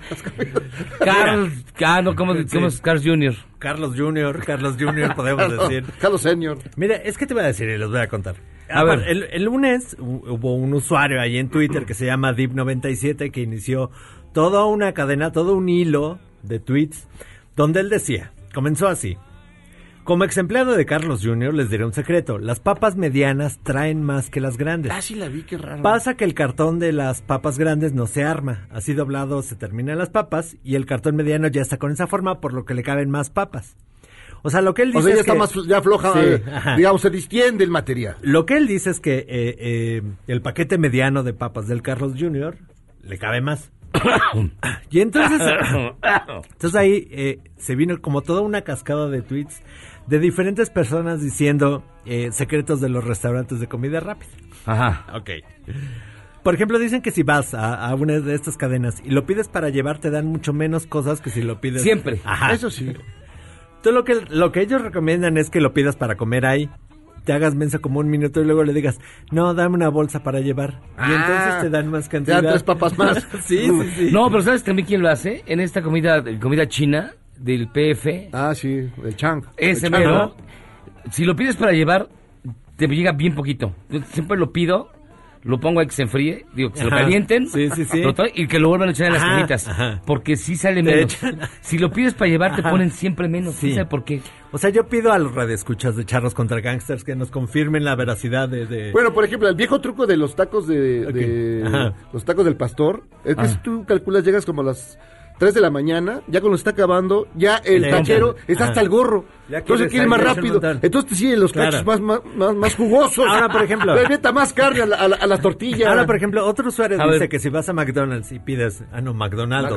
¿cómo es Carlos Jr.?
Carlos Jr. podemos decir.
Carlos Senior.
Mira, es que te voy a decir y los voy a contar.
A ver.
El lunes hubo un usuario ahí en Twitter que se llama Deep97 que inició toda una cadena, todo un hilo de tweets donde él decía, comenzó así: como ex empleado de Carlos Jr. les diré un secreto, las papas medianas traen más que las grandes.
Sí la vi, qué raro.
Pasa que el cartón de las papas grandes no se arma, así doblado se terminan las papas y el cartón mediano ya está con esa forma, por lo que le caben más papas. O sea, lo que él dice
ya
es
está
que,
más ya floja, digamos, se distiende el material.
Lo que él dice es que el paquete mediano de papas del Carlos Jr. le cabe más. Y entonces ahí se vino como toda una cascada de tweets de diferentes personas diciendo secretos de los restaurantes de comida rápida.
Ajá.
Ok. Por ejemplo, dicen que si vas a una de estas cadenas y lo pides para llevar, te dan mucho menos cosas que si lo pides...
Siempre.
Ajá.
Eso sí.
Entonces lo que ellos recomiendan es que lo pidas para comer ahí, te hagas mensa como un minuto y luego le digas, no, dame una bolsa para llevar. Y entonces te dan más cantidad.
Te dan 3 papas más.
Sí.
No, pero ¿sabes también quién lo hace? En esta comida china del PF.
Sí, el Chang.
Ese mero. Si lo pides para llevar, te llega bien poquito. Yo siempre lo pido lo pongo ahí que se enfríe, digo, que se lo calienten, y que lo vuelvan a echar en las cajitas, porque sí sale menos. Si lo pides para llevar, te ponen siempre menos, no sé por qué.
O sea, yo pido a los radioescuchas de Charros contra Gangsters que nos confirmen la veracidad de...
Bueno, por ejemplo, el viejo truco de los tacos los tacos del pastor, es que si tú calculas, llegas como a las 3 de la mañana, ya cuando está acabando, ya el tachero está hasta el gorro. Entonces quiere más rápido. Entonces te siguen los tachos más jugosos.
Ahora, por ejemplo,
le meta más carne a la tortilla.
Ahora, por ejemplo, otro usuario dice que si vas a McDonald's y pides, McDonald's.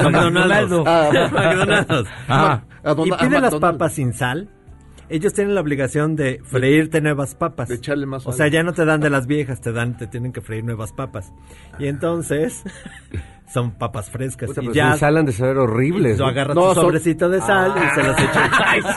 Y pides las papas sin sal. Ellos tienen la obligación de freírte nuevas papas.
De echarle más sal.
O sea, ya no te dan de las viejas, te tienen que freír nuevas papas. Y entonces son papas frescas.
Puta,
y ya
sal han de saber horribles.
Tú agarras tu sobrecito de sal y se los echas.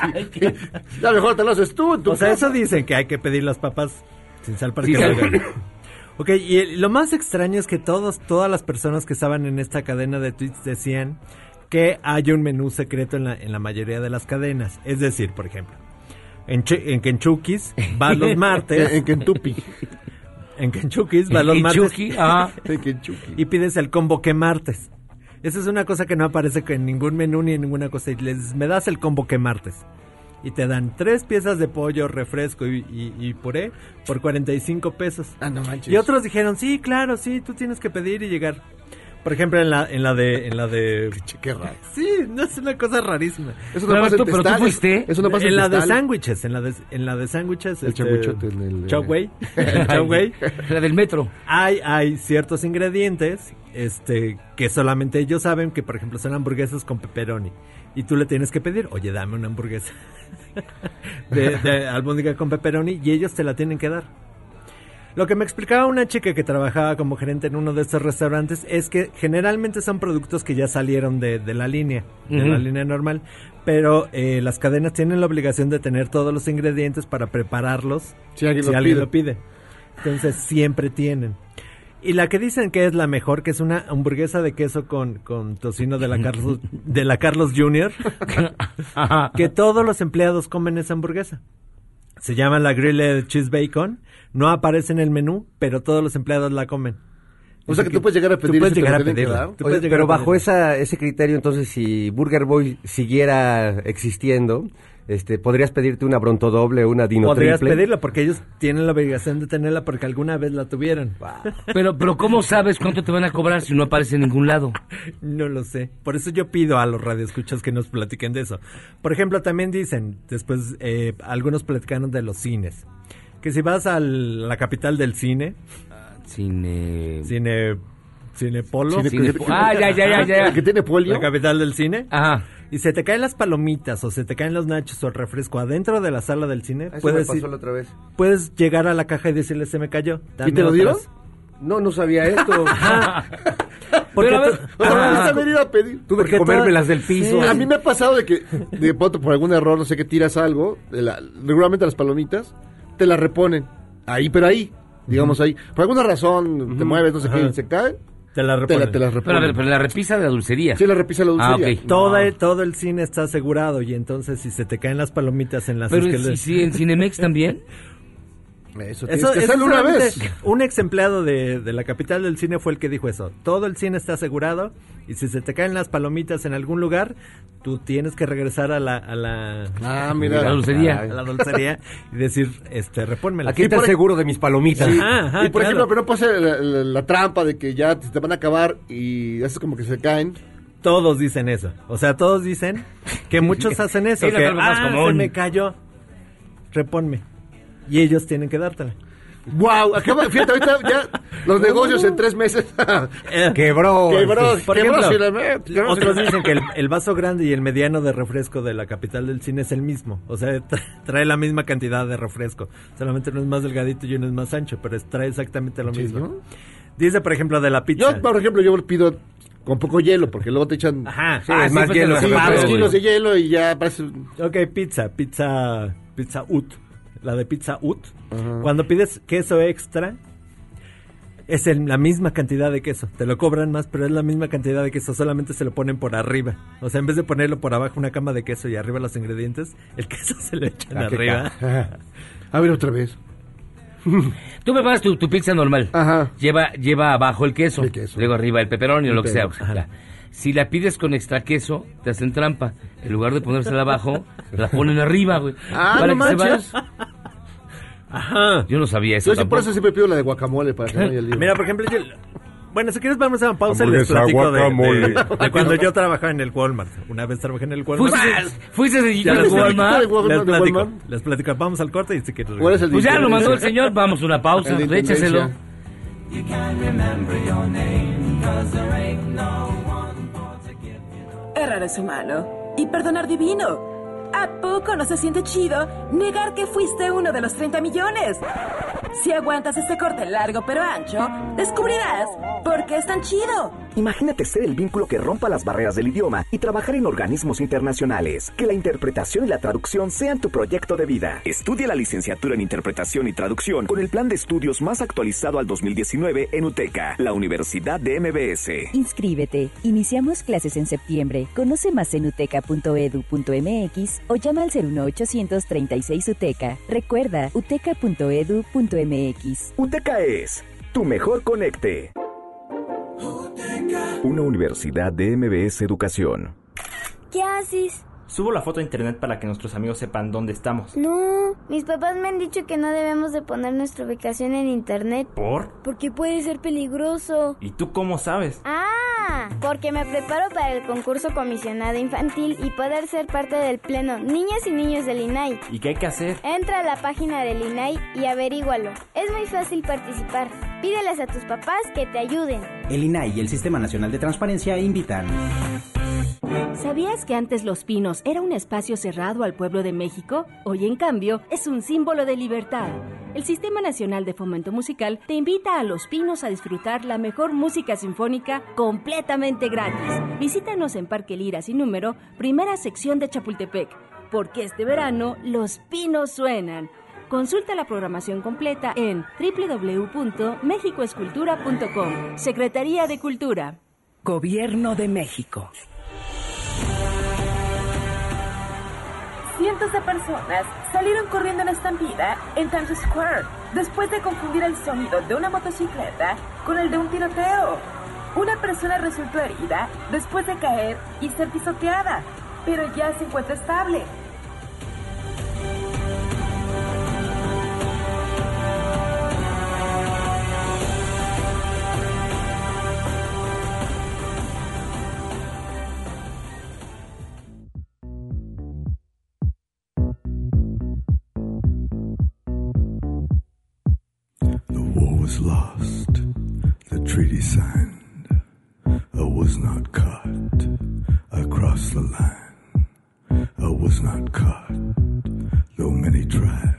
Ya mejor te lo haces tú.
O sea, eso dicen que hay que pedir las papas sin sal para que lo hagan. Ok, y lo más extraño es que todas las personas que estaban en esta cadena de tweets decían que hay un menú secreto en la mayoría de las cadenas. Es decir, por ejemplo, en Kentucky's vas los martes.
En Kentucky.
En Kentucky's vas los martes.
En Kentucky.
Y pides el combo que martes. Esa es una cosa que no aparece en ningún menú ni en ninguna cosa. Y me das el combo que martes. Y te dan 3 piezas de pollo, refresco y puré por 45 pesos.
Ah, no manches.
Y otros dijeron, sí, claro, sí, tú tienes que pedir y llegar. Por ejemplo, en la de
qué raro.
Sí, no es una cosa rarísima.
Pero tú fuiste.
Es una pasa
en la de sándwiches, en la de sándwiches,
el changuichote, el
Chowway, Chowway,
la del metro.
Hay ciertos ingredientes que solamente ellos saben, que por ejemplo son hamburguesas con pepperoni. Y tú le tienes que pedir, oye, dame una hamburguesa de albóndiga con pepperoni, y ellos te la tienen que dar. Lo que me explicaba una chica que trabajaba como gerente en uno de estos restaurantes es que generalmente son productos que ya salieron de la línea, de la línea normal, pero las cadenas tienen la obligación de tener todos los ingredientes para prepararlos si alguien lo pide. Entonces siempre tienen. Y la que dicen que es la mejor, que es una hamburguesa de queso con tocino de la Carlos Jr., que todos los empleados comen esa hamburguesa. Se llama la Grilled Cheese Bacon. No aparece en el menú, pero todos los empleados la comen.
O sea que tú puedes llegar a pedir.
Tú puedes llegar a pedirla.
Pero bajo ese criterio, entonces, si Burger Boy siguiera existiendo, podrías pedirte una Bronto doble o una Dino
Podrías
triple.
pedirla porque ellos tienen la obligación de tenerla porque alguna vez la tuvieron.
Pero ¿cómo sabes cuánto te van a cobrar si no aparece en ningún lado?
No lo sé. Por eso yo pido a los radioescuchas que nos platiquen de eso. Por ejemplo, también dicen, después, algunos platicaron de los cines. Que si vas a la capital del cine... Cinepolo.
Ya.
¿Que tiene polio?
La capital del cine.
Ajá.
Y se te caen las palomitas o se te caen los nachos o el refresco adentro de la sala del cine. Puedes llegar a la caja y decirle, se me cayó.
¿Y te lo dieron?
No sabía esto.
Porque haber ido a pedir.
Tuve que comerme las del piso.
Sí. A mí me ha pasado de que por algún error, no sé qué, tiras algo, regularmente las palomitas, te las reponen. Digamos ahí. Por alguna razón te mueves, no sé qué, se caen.
Te la reponen.
Pero la repisa de la dulcería.
Sí, la repisa de la dulcería.
Okay.
Todo el cine está asegurado, y entonces si se te caen las palomitas en las
Pero si en Cinemex también.
Eso una vez.
Un ex empleado de la capital del cine fue el que dijo eso. Todo el cine está asegurado, y si se te caen las palomitas en algún lugar, tú tienes que regresar a la dulcería y decir, repónmelas.
Aquí está el seguro de mis palomitas.
Sí. Y por ejemplo, pero no pasa la trampa de que ya te van a acabar y haces como que se caen.
Todos dicen eso. O sea, todos dicen que muchos hacen eso. Que, se me cayó, repónme. Y ellos tienen que dártela.
¡Wow! Fíjate, ahorita ya los negocios en 3 meses.
Quebró.
Por ejemplo, otros dicen que el vaso grande y el mediano de refresco de la capital del cine es el mismo. O sea, trae la misma cantidad de refresco. Solamente uno es más delgadito y uno es más ancho, pero trae exactamente lo mismo. ¿No? Dice, por ejemplo, de la pizza.
Yo pido con poco hielo, porque luego te echan...
es más hielo.
2 kilos de hielo y ya parece...
Ok, pizza Ut. La de Pizza Ut. Cuando pides queso extra, es la misma cantidad de queso. Te lo cobran más, pero es la misma cantidad de queso. Solamente se lo ponen por arriba. O sea, en vez de ponerlo por abajo una cama de queso y arriba los ingredientes, el queso se lo echan arriba.
A ver, otra vez.
Tú preparas tu pizza normal.
Ajá.
Lleva abajo el queso. Luego arriba el pepperoni o lo que sea. Ajá. Si la pides con extra queso, te hacen trampa. En lugar de ponérsela abajo, la ponen arriba, güey.
No manches.
Ajá. Yo no sabía eso.
Yo por eso siempre pido la de guacamole para que no haya lío.
Mira, por ejemplo, bueno, si quieres vamos a una pausa y les platico de cuando yo trabajaba en el Walmart. Una vez trabajé en el Walmart.
¿Fuiste de Walmart?
Les platico. Vamos al corte y si quieres.
Pues ya lo mandó el señor. Vamos a una pausa. Échaselo.
Errar es humano y perdonar divino. ¿A poco no se siente chido negar que fuiste uno de los 30 millones? Si aguantas este corte largo pero ancho, descubrirás por qué es tan chido.
Imagínate ser el vínculo que rompa las barreras del idioma y trabajar en organismos internacionales. Que la interpretación y la traducción sean tu proyecto de vida. Estudia la licenciatura en Interpretación y Traducción con el plan de estudios más actualizado al 2019 en UTECA, la Universidad de MBS.
Inscríbete. Iniciamos clases en septiembre. Conoce más en uteca.edu.mx o llama al 01836 UTECA. Recuerda, uteca.edu.mx.
UTECA es tu mejor conecte. Una universidad de MBS Educación.
¿Qué haces?
Subo la foto a internet para que nuestros amigos sepan dónde estamos.
No, mis papás me han dicho que no debemos de poner nuestra ubicación en internet.
¿Por?
Porque puede ser peligroso.
¿Y tú cómo sabes?
Porque me preparo para el concurso comisionado infantil y poder ser parte del pleno Niñas y Niños del INAI.
¿Y qué hay que hacer?
Entra a la página del INAI y averígualo. Es muy fácil participar. Pídeles a tus papás que te ayuden.
El INAI y el Sistema Nacional de Transparencia invitan.
¿Sabías que antes Los Pinos era un espacio cerrado al pueblo de México? Hoy, en cambio, es un símbolo de libertad. El Sistema Nacional de Fomento Musical te invita a Los Pinos a disfrutar la mejor música sinfónica completamente gratis. Visítanos en Parque Lira sin número, primera sección de Chapultepec, porque este verano Los Pinos suenan. Consulta la programación completa en www.mexicoescultura.com. Secretaría de Cultura.
Gobierno de México.
Cientos de personas salieron corriendo en estampida en Times Square después de confundir el sonido de una motocicleta con el de un tiroteo. Una persona resultó herida después de caer y ser pisoteada, pero ya se encuentra estable.
Was lost, the treaty signed. I was not caught. I crossed the line. I was not caught, though many tried.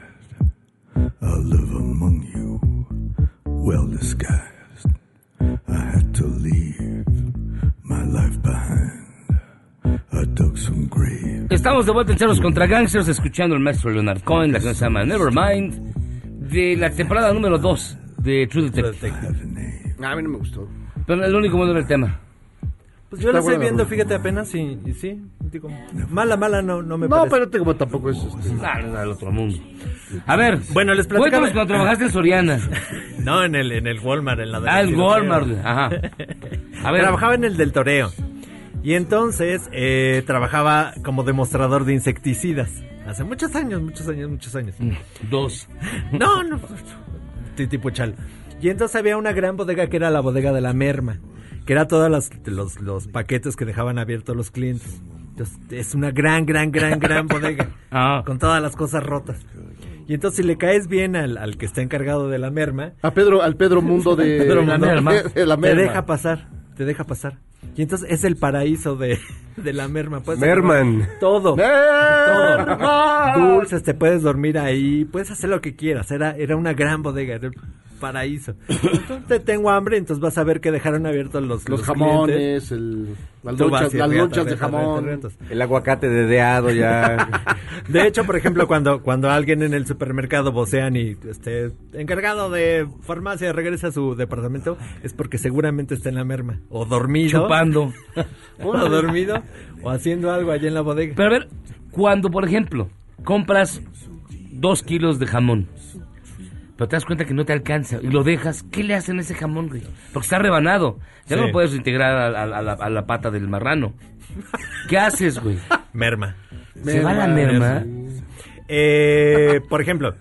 I live among you, well disguised. I had to leave my life behind. I dug some graves.
Estamos de vuelta en Charlos contra Gangsters, escuchando al maestro Leonard Cohen. La canción se llama Nevermind, de la temporada número 2 de True Detective.
A mí no me gustó.
Pero el único bueno era el tema.
Pues yo la estoy viendo, fíjate, apenas y sí, digo, mala no me parece.
No, pero como tampoco es
del otro mundo. A ver,
bueno, les platicaba.
Cuéntanos cuando trabajaste en Soriana.
No, en el Walmart, en la de
el Walmart, ajá.
A ver, trabajaba en el del Toreo. Y entonces trabajaba como demostrador de insecticidas. Hace muchos años.
2.
No, tipo chal. Y entonces había una gran bodega que era la bodega de la merma, que era todos los paquetes que dejaban abiertos los clientes. Entonces es una gran bodega con todas las cosas rotas. Y entonces si le caes bien al que está encargado de la merma,
al Pedro Mundo de
Pedro
la
Mundo,
merma,
te deja pasar. Y entonces es el paraíso de la merma.
Merman.
Todo. Dulces, te puedes dormir ahí, puedes hacer lo que quieras. Era una gran bodega, era el paraíso. Entonces tengo hambre, entonces vas a ver que dejaron abiertos los
jamones, las lonchas de jamón,
el aguacate dedeado ya.
De hecho, por ejemplo, cuando alguien en el supermercado vocean y encargado de farmacia regresa a su departamento, es porque seguramente está en la merma o dormido,
chupando
o dormido o haciendo algo allá en la bodega.
Pero a ver, cuando por ejemplo compras 2 kilos de jamón, pero te das cuenta que no te alcanza y lo dejas, ¿qué le hacen a ese jamón, güey? Porque está rebanado. Ya no lo puedes integrar a la pata del marrano. ¿Qué haces, güey?
Merma.
¿Se va la merma?
Por ejemplo,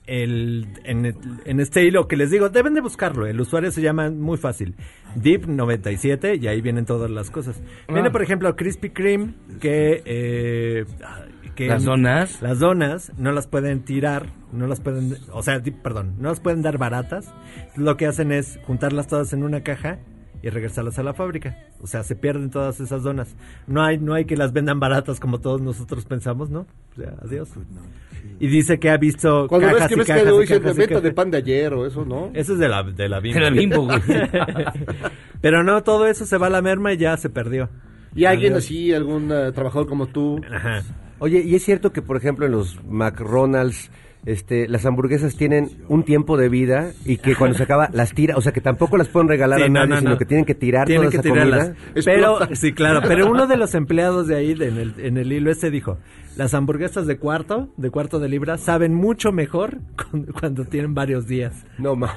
en este hilo que les digo, deben de buscarlo. El usuario se llama muy fácil, Deep97, y ahí vienen todas las cosas. Viene, por ejemplo, Krispy Kreme, que
¿Las donas?
Las donas no las pueden tirar, no las pueden, no las pueden dar baratas. Lo que hacen es juntarlas todas en una caja y regresarlas a la fábrica. O sea, se pierden todas esas donas. No hay que las vendan baratas como todos nosotros pensamos, ¿no? O sea, adiós. Y dice que ha visto
cuando
cajas
ves que hoy se venta de pan de ayer o eso, ¿no?
Eso es de la Bimbo.
De la Bimbo, güey.
Pero no, todo eso se va a la merma y ya se perdió.
¿Y alguien así, algún trabajador como tú?
Ajá.
Oye, ¿y es cierto que, por ejemplo, en los McDonald's, las hamburguesas tienen un tiempo de vida y que cuando se acaba las tira, o sea, que tampoco las pueden regalar a nadie, sino que tienen que tirar toda esa comida?
Pero, sí, claro, pero uno de los empleados de ahí, en el hilo hilo, las hamburguesas de cuarto de libra, saben mucho mejor cuando tienen varios días.
No, ma.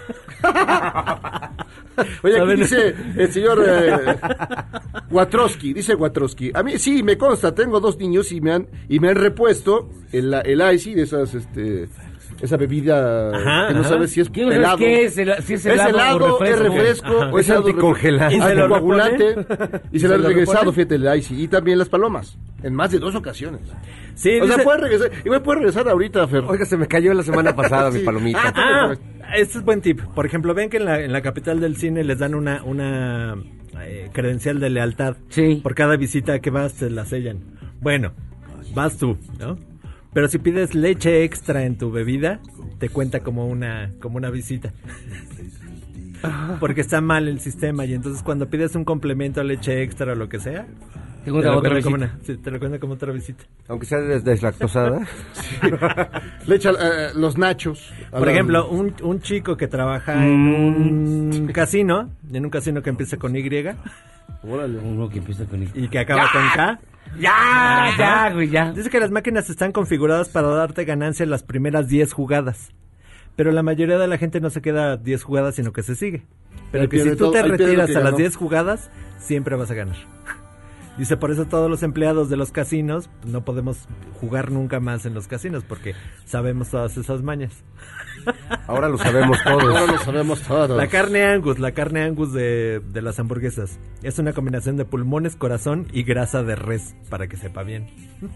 Oye, aquí dice el señor Watrowski, a mí sí, me consta, tengo 2 niños y me han repuesto el Icy de esas, esa bebida que no sabes si es helado.
¿Qué es? Si es helado,
es refresco, o es
anticongelante,
anticoagulante, y se le ha regresado, fíjate, el Icy, y también las palomas, en más de 2 ocasiones.
Sí,
o sea, puede regresar ahorita, Fer.
Oiga, se me cayó la semana pasada mi palomita.
Este es buen tip. Por ejemplo, ven que en la capital del cine les dan una credencial de lealtad.
Sí.
Por cada visita que vas te la sellan. Bueno, vas tú, ¿no? Pero si pides leche extra en tu bebida, te cuenta como una visita. Porque está mal el sistema y entonces cuando pides un complemento a leche extra o lo que sea,
te lo
cuenta como otra visita.
Aunque sea deslactosada.
Sí. Le echa los nachos.
Por ejemplo, un chico que trabaja en un casino que empieza con Y.
Órale, uno que empieza con Y.
Y que acaba con K.
Ya, güey, ya.
Dice que las máquinas están configuradas para darte ganancia en las primeras 10 jugadas. Pero la mayoría de la gente no se queda 10 jugadas, sino que se sigue. Pero que si tú te retiras a las 10 jugadas, siempre vas a ganar. Dice, por eso todos los empleados de los casinos no podemos jugar nunca más en los casinos, porque sabemos todas esas mañas.
Ahora lo sabemos todos.
La carne Angus de las hamburguesas. Es una combinación de pulmones, corazón y grasa de res, para que sepa bien.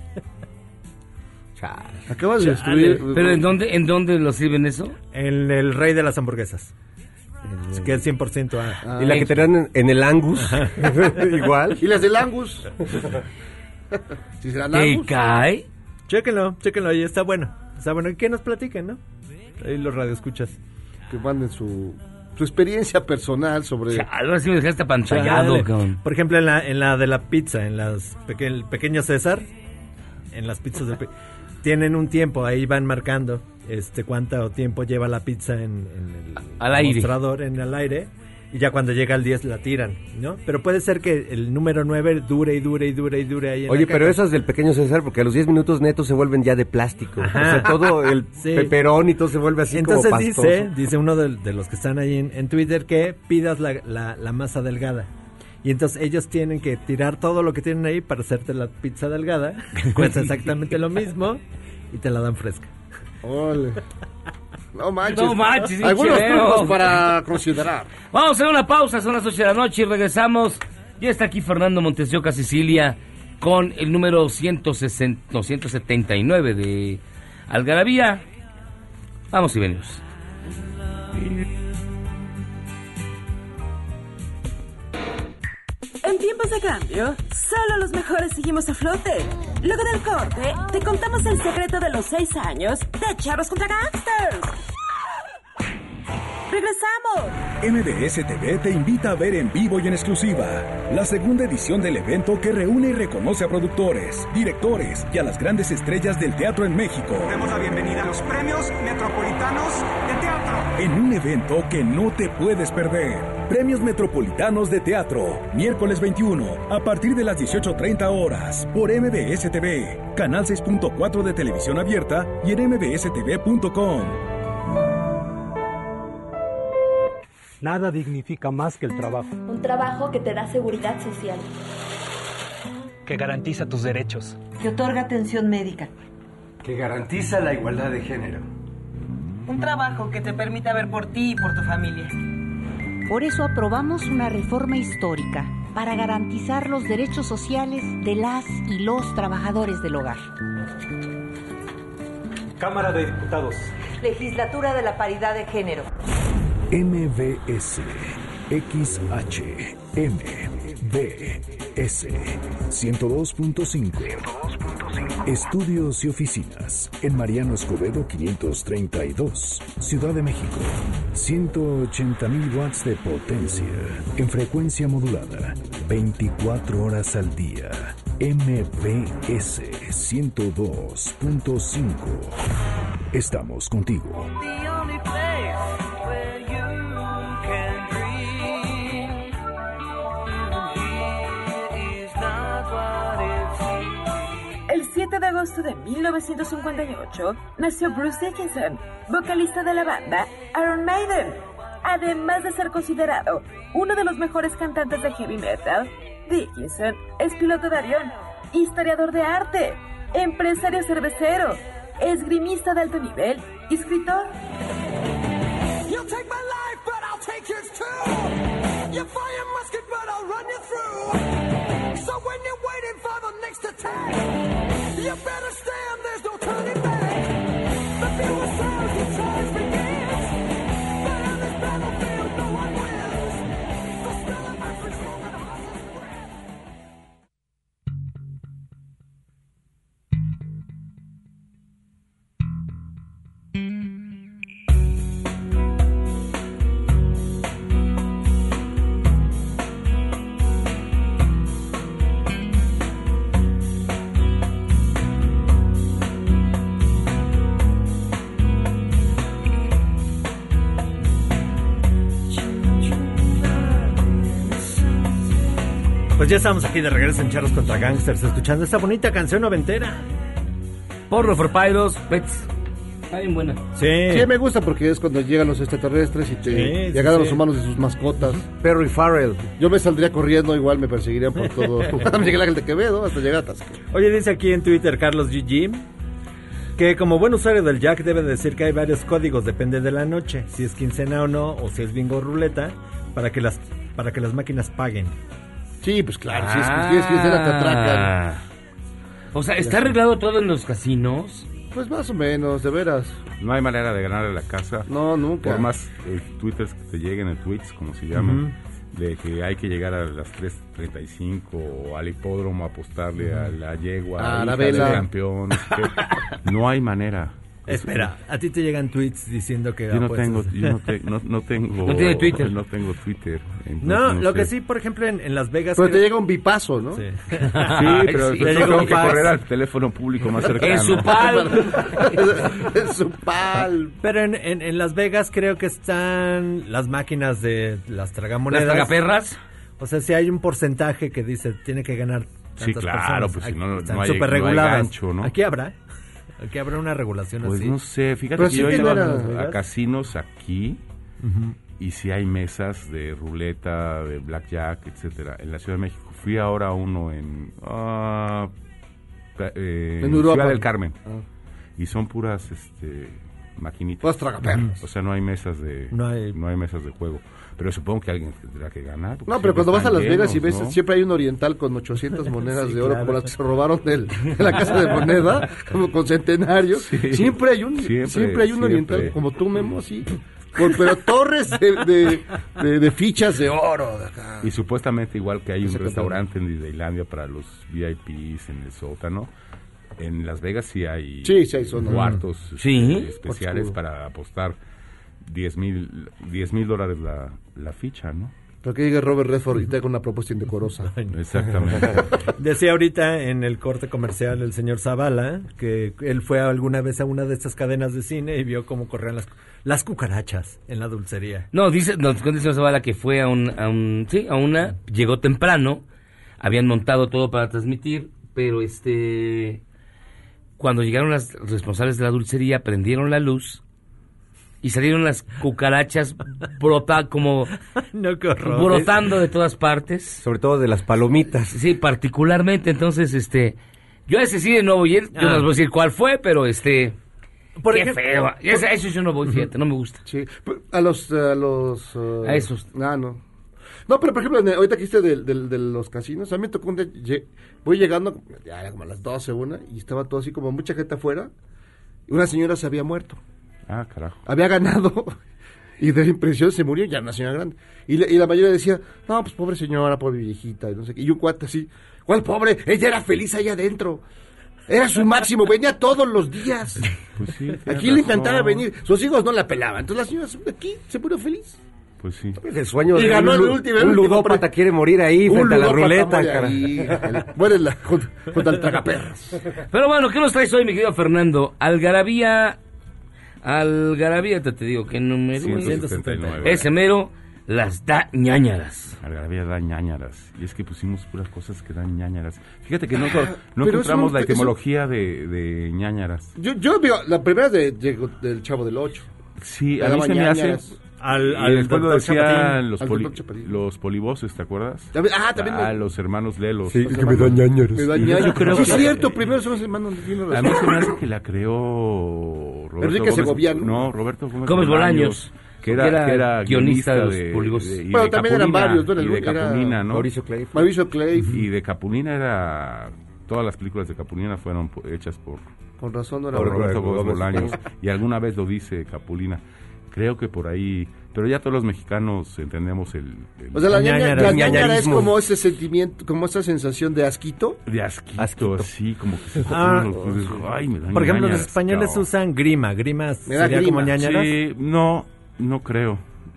Acabas de destruir.
¿Pero en dónde lo sirven eso?
En el rey de las hamburguesas. Que es 100%.
Y la que te dan en el Angus. Igual.
¿Y las del Angus? ¿Sí serán Angus?
¿Qué cae?
Chéquenlo, ahí está bueno. Y que nos platiquen, ¿no? Ahí los radioescuchas.
Que manden su experiencia personal sobre...
Ahora sí me dejaste apantallado, cabrón.
Por ejemplo, en la de la pizza, en las el pequeño César, en las pizzas tienen un tiempo, ahí van marcando cuánto tiempo lleva la pizza en el mostrador, en el aire, y ya cuando llega al 10 la tiran, ¿no? Pero puede ser que el número 9 dure ahí en
Oye,
la
pero
caja.
esas del pequeño César, porque a los 10 minutos netos se vuelven ya de plástico. Ajá. O sea, todo el peperón y todo se vuelve así.
Entonces
como pastoso.
dice uno de los que están ahí en Twitter que pidas la masa delgada. Y entonces ellos tienen que tirar todo lo que tienen ahí para hacerte la pizza delgada. Cuesta exactamente lo mismo y te la dan fresca.
Ole. No manches.
Algunos
trucos para considerar.
Vamos a hacer una pausa, son las 8 de la noche y regresamos. Ya está aquí Fernando Montes de Oca, Sicilia, con el número 179 de Algarabía. Vamos y venimos.
En tiempos de cambio, solo los mejores seguimos a flote. Luego del corte, te contamos el secreto de los 6 años de Charros contra Gangsters. ¡Regresamos!
MBS TV te invita a ver en vivo y en exclusiva la segunda edición del evento que reúne y reconoce a productores, directores y a las grandes estrellas del teatro en México.
Damos la bienvenida a los Premios Metropolitanos de Teatro.
En un evento que no te puedes perder. Premios Metropolitanos de Teatro, miércoles 21, a partir de las 18:30 horas, por MBS TV, canal 6.4 de televisión abierta y en mbstv.com.
Nada dignifica más que el trabajo.
Un trabajo que te da seguridad social.
Que garantiza tus derechos.
Que otorga atención médica.
Que garantiza la igualdad de género.
Un trabajo que te permita ver por ti y por tu familia.
Por eso aprobamos una reforma histórica para garantizar los derechos sociales de las y los trabajadores del hogar.
Cámara de Diputados.
Legislatura de la Paridad de Género.
MBS XH MBS 102.5 Estudios y oficinas en Mariano Escobedo 532, Ciudad de México. 180,000 watts de potencia en frecuencia modulada, 24 horas al día. MBS 102.5. Estamos contigo.
El 7 de agosto de 1958 nació Bruce Dickinson, vocalista de la banda Iron Maiden. Además de ser considerado uno de los mejores cantantes de heavy metal, Dickinson es piloto de avión, historiador de arte, empresario cervecero, esgrimista de alto nivel y escritor.
You'll take my life, but I'll take yours too. You fire musket, but I'll run you through. So when you're waiting for the next attack, you better stand, there's no turning back. The few sounds the charge begins, but on this battlefield no one wins. The smell of iron smoke and horses' breath.
Pues ya estamos aquí de regreso en Charros contra Gangsters, escuchando esta bonita canción noventera.
Porno for Pyros, Pets. Está bien buena.
Sí, me gusta porque es cuando llegan los extraterrestres y te agarran los humanos de sus mascotas.
Perry Farrell.
Yo me saldría corriendo, igual me perseguirían por todo. Me llegué al de Quevedo hasta llegar a Tasco.
Oye, dice aquí en Twitter Carlos GG que como buen usuario del Jack debe decir que hay varios códigos, depende de la noche, si es quincena o no, o si es bingo o ruleta, para que las máquinas paguen.
Sí, pues claro, si es quincena te atracan.
O sea, ¿está arreglado todo en los casinos?
Pues más o menos, de veras.
No hay manera de ganarle la casa.
No, nunca.
Por más twitters que te lleguen, tweets, como se llaman, de que hay que llegar a las 3:35 o al hipódromo a apostarle a la yegua,
a la
del
vela.
campeón. No hay manera.
Espera, ¿a ti te llegan tweets diciendo que
yo no tengo
¿No tiene Twitter?
No tengo Twitter.
No, lo que sí, por ejemplo, en Las Vegas...
Pero te llega un bipazo, ¿no?
Sí,
pero
sí,
tengo que correr al teléfono público más cercano.
En su pal.
En su pal.
Pero en Las Vegas creo que están las máquinas de las tragamonedas.
¿Las tragaperras?
O sea, si hay un porcentaje que dice tiene que ganar tantas
Sí, claro,
personas.
pues si no
Están
hay
súper reguladas.
gancho, ¿no?
Aquí habrá una regulación
pues
así.
Pues no sé, fíjate
pero
que
sí
yo he ido
a
a casinos aquí y si hay mesas de ruleta, de blackjack, etcétera. En la Ciudad de México fui ahora a uno en
Europa.
Ciudad del Carmen y son puras maquinitas.
Puras tragaperras.
O sea, no hay mesas de no hay mesas de juego. Pero supongo que alguien tendrá que ganar.
No, pero cuando vas a Las Vegas y ves,
¿no?
siempre hay un oriental con 800 monedas
Sí,
de oro,
claro.
como las que se robaron de la casa de moneda, como con centenario.
Sí.
Siempre hay un oriental, como tú, Memo, así. Pero torres de fichas de oro. De acá.
Y supuestamente igual que hay un restaurante en Disneylandia para los VIPs en el sótano. En Las Vegas sí hay cuartos especiales para apostar $10,000 la ficha, ¿no?
Pero que llegue Robert Redford y te haga una propuesta indecorosa.
Exactamente.
Decía ahorita en el corte comercial el señor Zavala que él fue alguna vez a una de estas cadenas de cine y vio cómo corrían las cucarachas en la dulcería.
No, dice el señor Zavala que fue a una, llegó temprano, habían montado todo para transmitir, pero cuando llegaron las responsables de la dulcería, prendieron la luz y salieron las cucarachas brotando de todas partes.
Sobre todo de las palomitas.
Sí, particularmente, entonces, yo a ese sí de no voy a ir, yo no les voy a decir cuál fue, pero qué feo. Eso yo no voy, fíjate, no me gusta.
Sí, a esos. No, pero por ejemplo, ahorita que hiciste de los casinos, a mí me tocó voy llegando, ya era como a las 12, y estaba todo así como mucha gente afuera, y una señora se había muerto.
Ah, carajo.
Había ganado, y de la impresión se murió, ya una señora grande. Y la mayoría decía, no, pues pobre señora, pobre viejita, y no sé qué. Y un cuate así, ¿cuál pobre? Ella era feliz allá adentro. Era su máximo, venía todos los días.
Pues sí,
aquí le encantaba venir. Sus hijos no la pelaban, entonces la señora aquí se murió feliz.
Pues sí.
El sueño
y
de
ganó un
ludópata quiere morir ahí frente a la ruleta, cara.
Muere junto al tragaperras.
Pero bueno, ¿qué nos traes hoy, mi querido Fernando? Algarabía, te digo, ¿qué número?
179.
Ese mero las da ñañaras.
Algarabía da ñañaras. Y es que pusimos puras cosas que dan ñañaras. Fíjate que no encontramos la etimología de ñañaras.
Yo veo, la primera del Chavo del Ocho.
Sí, a mí se me hace... y después lo decían los polivoces, ¿te acuerdas?
También
los hermanos Lelos.
Sí, que me dan ñañaras.
Yo creo que es cierto, primero son los hermanos Lelos.
A mí se me hace que la creó Roberto
Enrique Segoviano.
No, Roberto
Gómez Bolaños.
Que era guionista de los
polivoces.
Bueno, también eran varios.
Y de Capulina, ¿no?
Mauricio Clay.
Y de Capulina era... Todas las películas de Capulina fueron hechas por
razón no era
Roberto Gómez Bolaños. Y alguna vez lo dice Capulina. Creo que por ahí, pero ya todos los mexicanos entendemos
o sea, la ñañara es como ese sentimiento, como esa sensación de asquito.
De asquito. Sí, como que se
ay, me dan por ejemplo, los españoles usan grima sería como ñañaras.
Sí, no creo.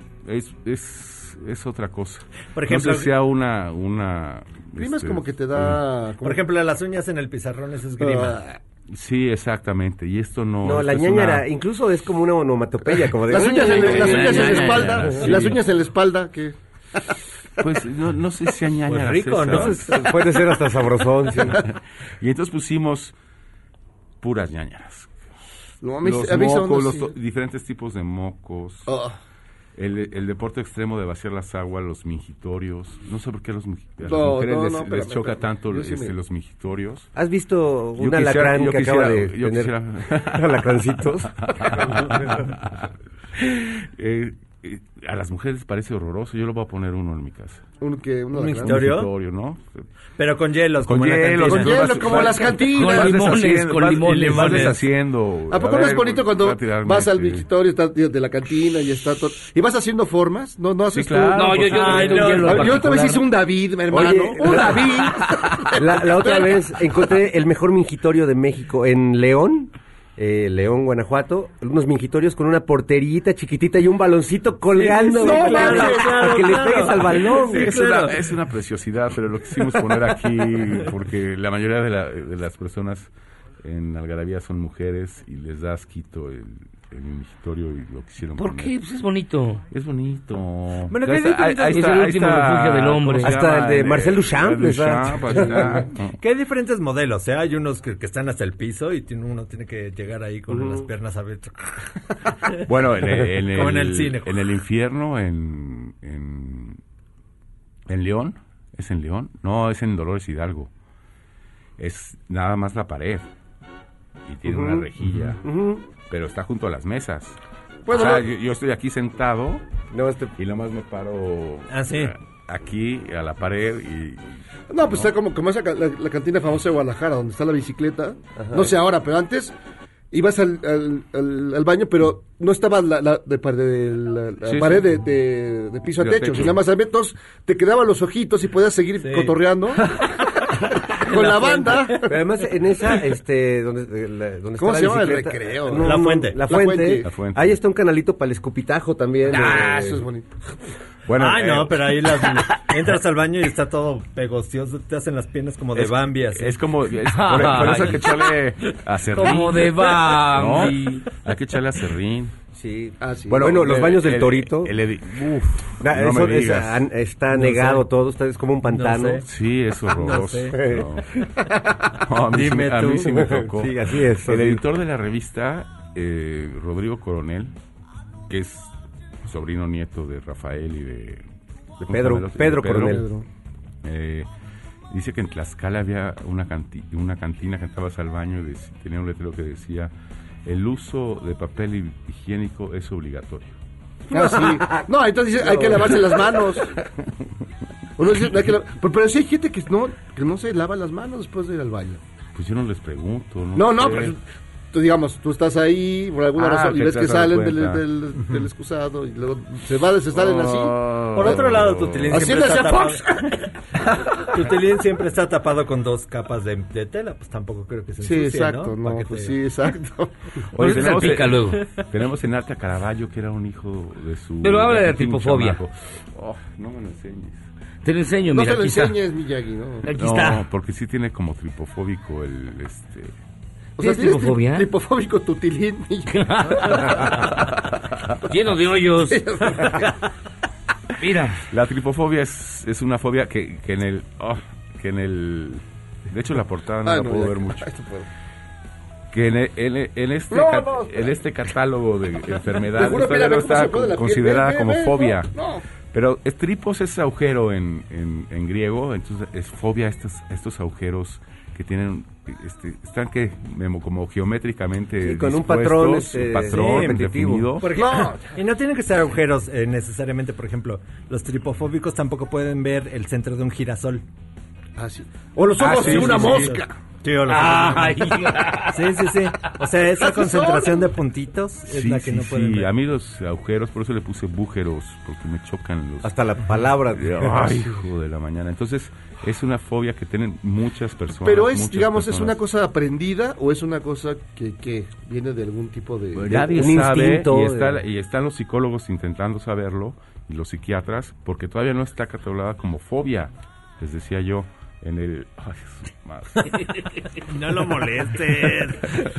Es otra cosa.
Por ejemplo,
no sé si sea una
grima es como que te da...
Por ejemplo, las uñas en el pizarrón, eso es grima.
Sí, exactamente, y esto no...
No, la ñañara incluso es como una onomatopeya, como de...
Las uñas en la espalda, las uñas en la espalda, que...
Pues no sé si hay ñañaras.
Pues rico, ¿no? Puede ser hasta sabrosón, sí.
Y entonces pusimos puras ñañaras.
No,
los mocos, diferentes tipos de mocos. El deporte extremo de vaciar las aguas, los mingitorios. No sé por qué a las mujeres les choca tanto los mingitorios.
¿Has visto un alacrán que acaba de tener alacrancitos?
A las mujeres parece horroroso. Yo lo voy a poner uno en mi casa.
¿Un
mingitorio, ¿no?
Pero con hielos,
como las cantinas.
Con limones.
Vas deshaciendo.
¿A poco no es bonito cuando vas al mingitorio, está de la cantina y está todo? ¿Y vas haciendo formas? ¿No haces
tú? No,
yo otra vez hice un David, mi hermano. Oye, un David.
La otra vez encontré el mejor mingitorio de México en León. León, Guanajuato, unos mingitorios con una porterita chiquitita y un baloncito colgando.
Claro,
que le pegues al balón.
Sí, es una preciosidad, pero lo quisimos poner aquí porque la mayoría de las personas en Algarabía son mujeres y les da asquito el mingitorio y lo quisieron
poner. ¿Por qué? Pues es bonito.
Es bonito.
Bueno, es el último refugio del hombre.
Hasta el de Marcel Duchamp.
Que hay diferentes modelos, ¿eh? Hay unos que están hasta el piso y uno tiene que llegar ahí con las piernas abiertas.
Bueno,
como en el cine.
En el infierno, en León. ¿Es en León? No, es en Dolores Hidalgo. Es nada más la pared. Y tiene una rejilla. Pero está junto a las mesas. Bueno, o sea, yo estoy aquí sentado y nomás me paro aquí a la pared y...
No, pues está como esa la cantina famosa de Guadalajara, donde está la bicicleta. Ajá. No sé ahora, pero antes ibas al baño, pero no estaba la pared de piso a techo. Nada más entonces te quedaban los ojitos y podías seguir cotorreando. Con la banda.
Pero además en esa, donde
¿cómo
está
se llama
el
recreo?
La fuente.
La fuente. Ahí está un canalito para el escupitajo también.
Eso es bonito.
Bueno, no, pero ahí entras al baño y está todo pegostioso, te hacen las piernas como de Bambi. Así.
Es como, por eso hay que echarle acerrín.
Como de Bambi.
¿No? Hay que echarle acerrín.
Sí. Bueno, los baños del Torito. Está negado todo, es como un pantano.
No sé. Sí, es horroroso. A mí sí me tocó.
Sí, así es.
El editor de la revista, Rodrigo Coronel, que es sobrino nieto de Rafael y de
Pedro Coronel.
Dice que en Tlaxcala había una cantina que entrabas al baño y tenía un letrero que decía: el uso de papel higiénico es obligatorio.
Ah, sí. No, entonces dice, hay que lavarse las manos. Uno dice, pero sí hay gente que no se lava las manos después de ir al baño.
Pues yo no les pregunto.
No, pero tú estás ahí por alguna razón y ves que salen del excusado y luego se salen así.
Por otro lado, tu tilín siempre está tapado. Tu tilín siempre está tapado con 2 capas de tela, pues tampoco creo que se ensucie,
sí, exacto, ¿no? Sí, exacto.
Oye, tenemos en Arte a Caravaggio, que era un hijo de su...
Pero habla de la tripofobia.
No me lo enseñes.
Te lo enseño, mira,
no te lo enseñes, Miyagi, ¿no?
Aquí está.
No, porque sí tiene como tripofóbico
O sea, ¿tienes tripofobia? Tripofóbico tu tilín.
Lleno de hoyos. Mira.
La tripofobia es una fobia que en el... De hecho, la portada no la puedo ver mucho. Que en este catálogo de enfermedades todavía no está considerada como fobia. Pero tripos es agujero en griego, entonces es fobia estos agujeros que tienen están como geométricamente
con un patrón
definido.
Y no tienen que ser agujeros necesariamente. Por ejemplo, los tripofóbicos tampoco pueden ver el centro de un girasol.
Sí. O los ojos de una mosca.
Sí, o los sí. O sea, esa concentración de puntitos es la que no pueden ver.
A mí los agujeros, por eso le puse bújeros, porque me chocan los...
Hasta la palabra.
Ay, hijo de la mañana. Entonces, es una fobia que tienen muchas personas.
Pero ¿es una cosa aprendida o es una cosa que viene de algún tipo de...
Nadie sabe, y están los psicólogos intentando saberlo, y los psiquiatras, porque todavía no está catalogada como fobia, les decía yo. En el...
No lo molesten.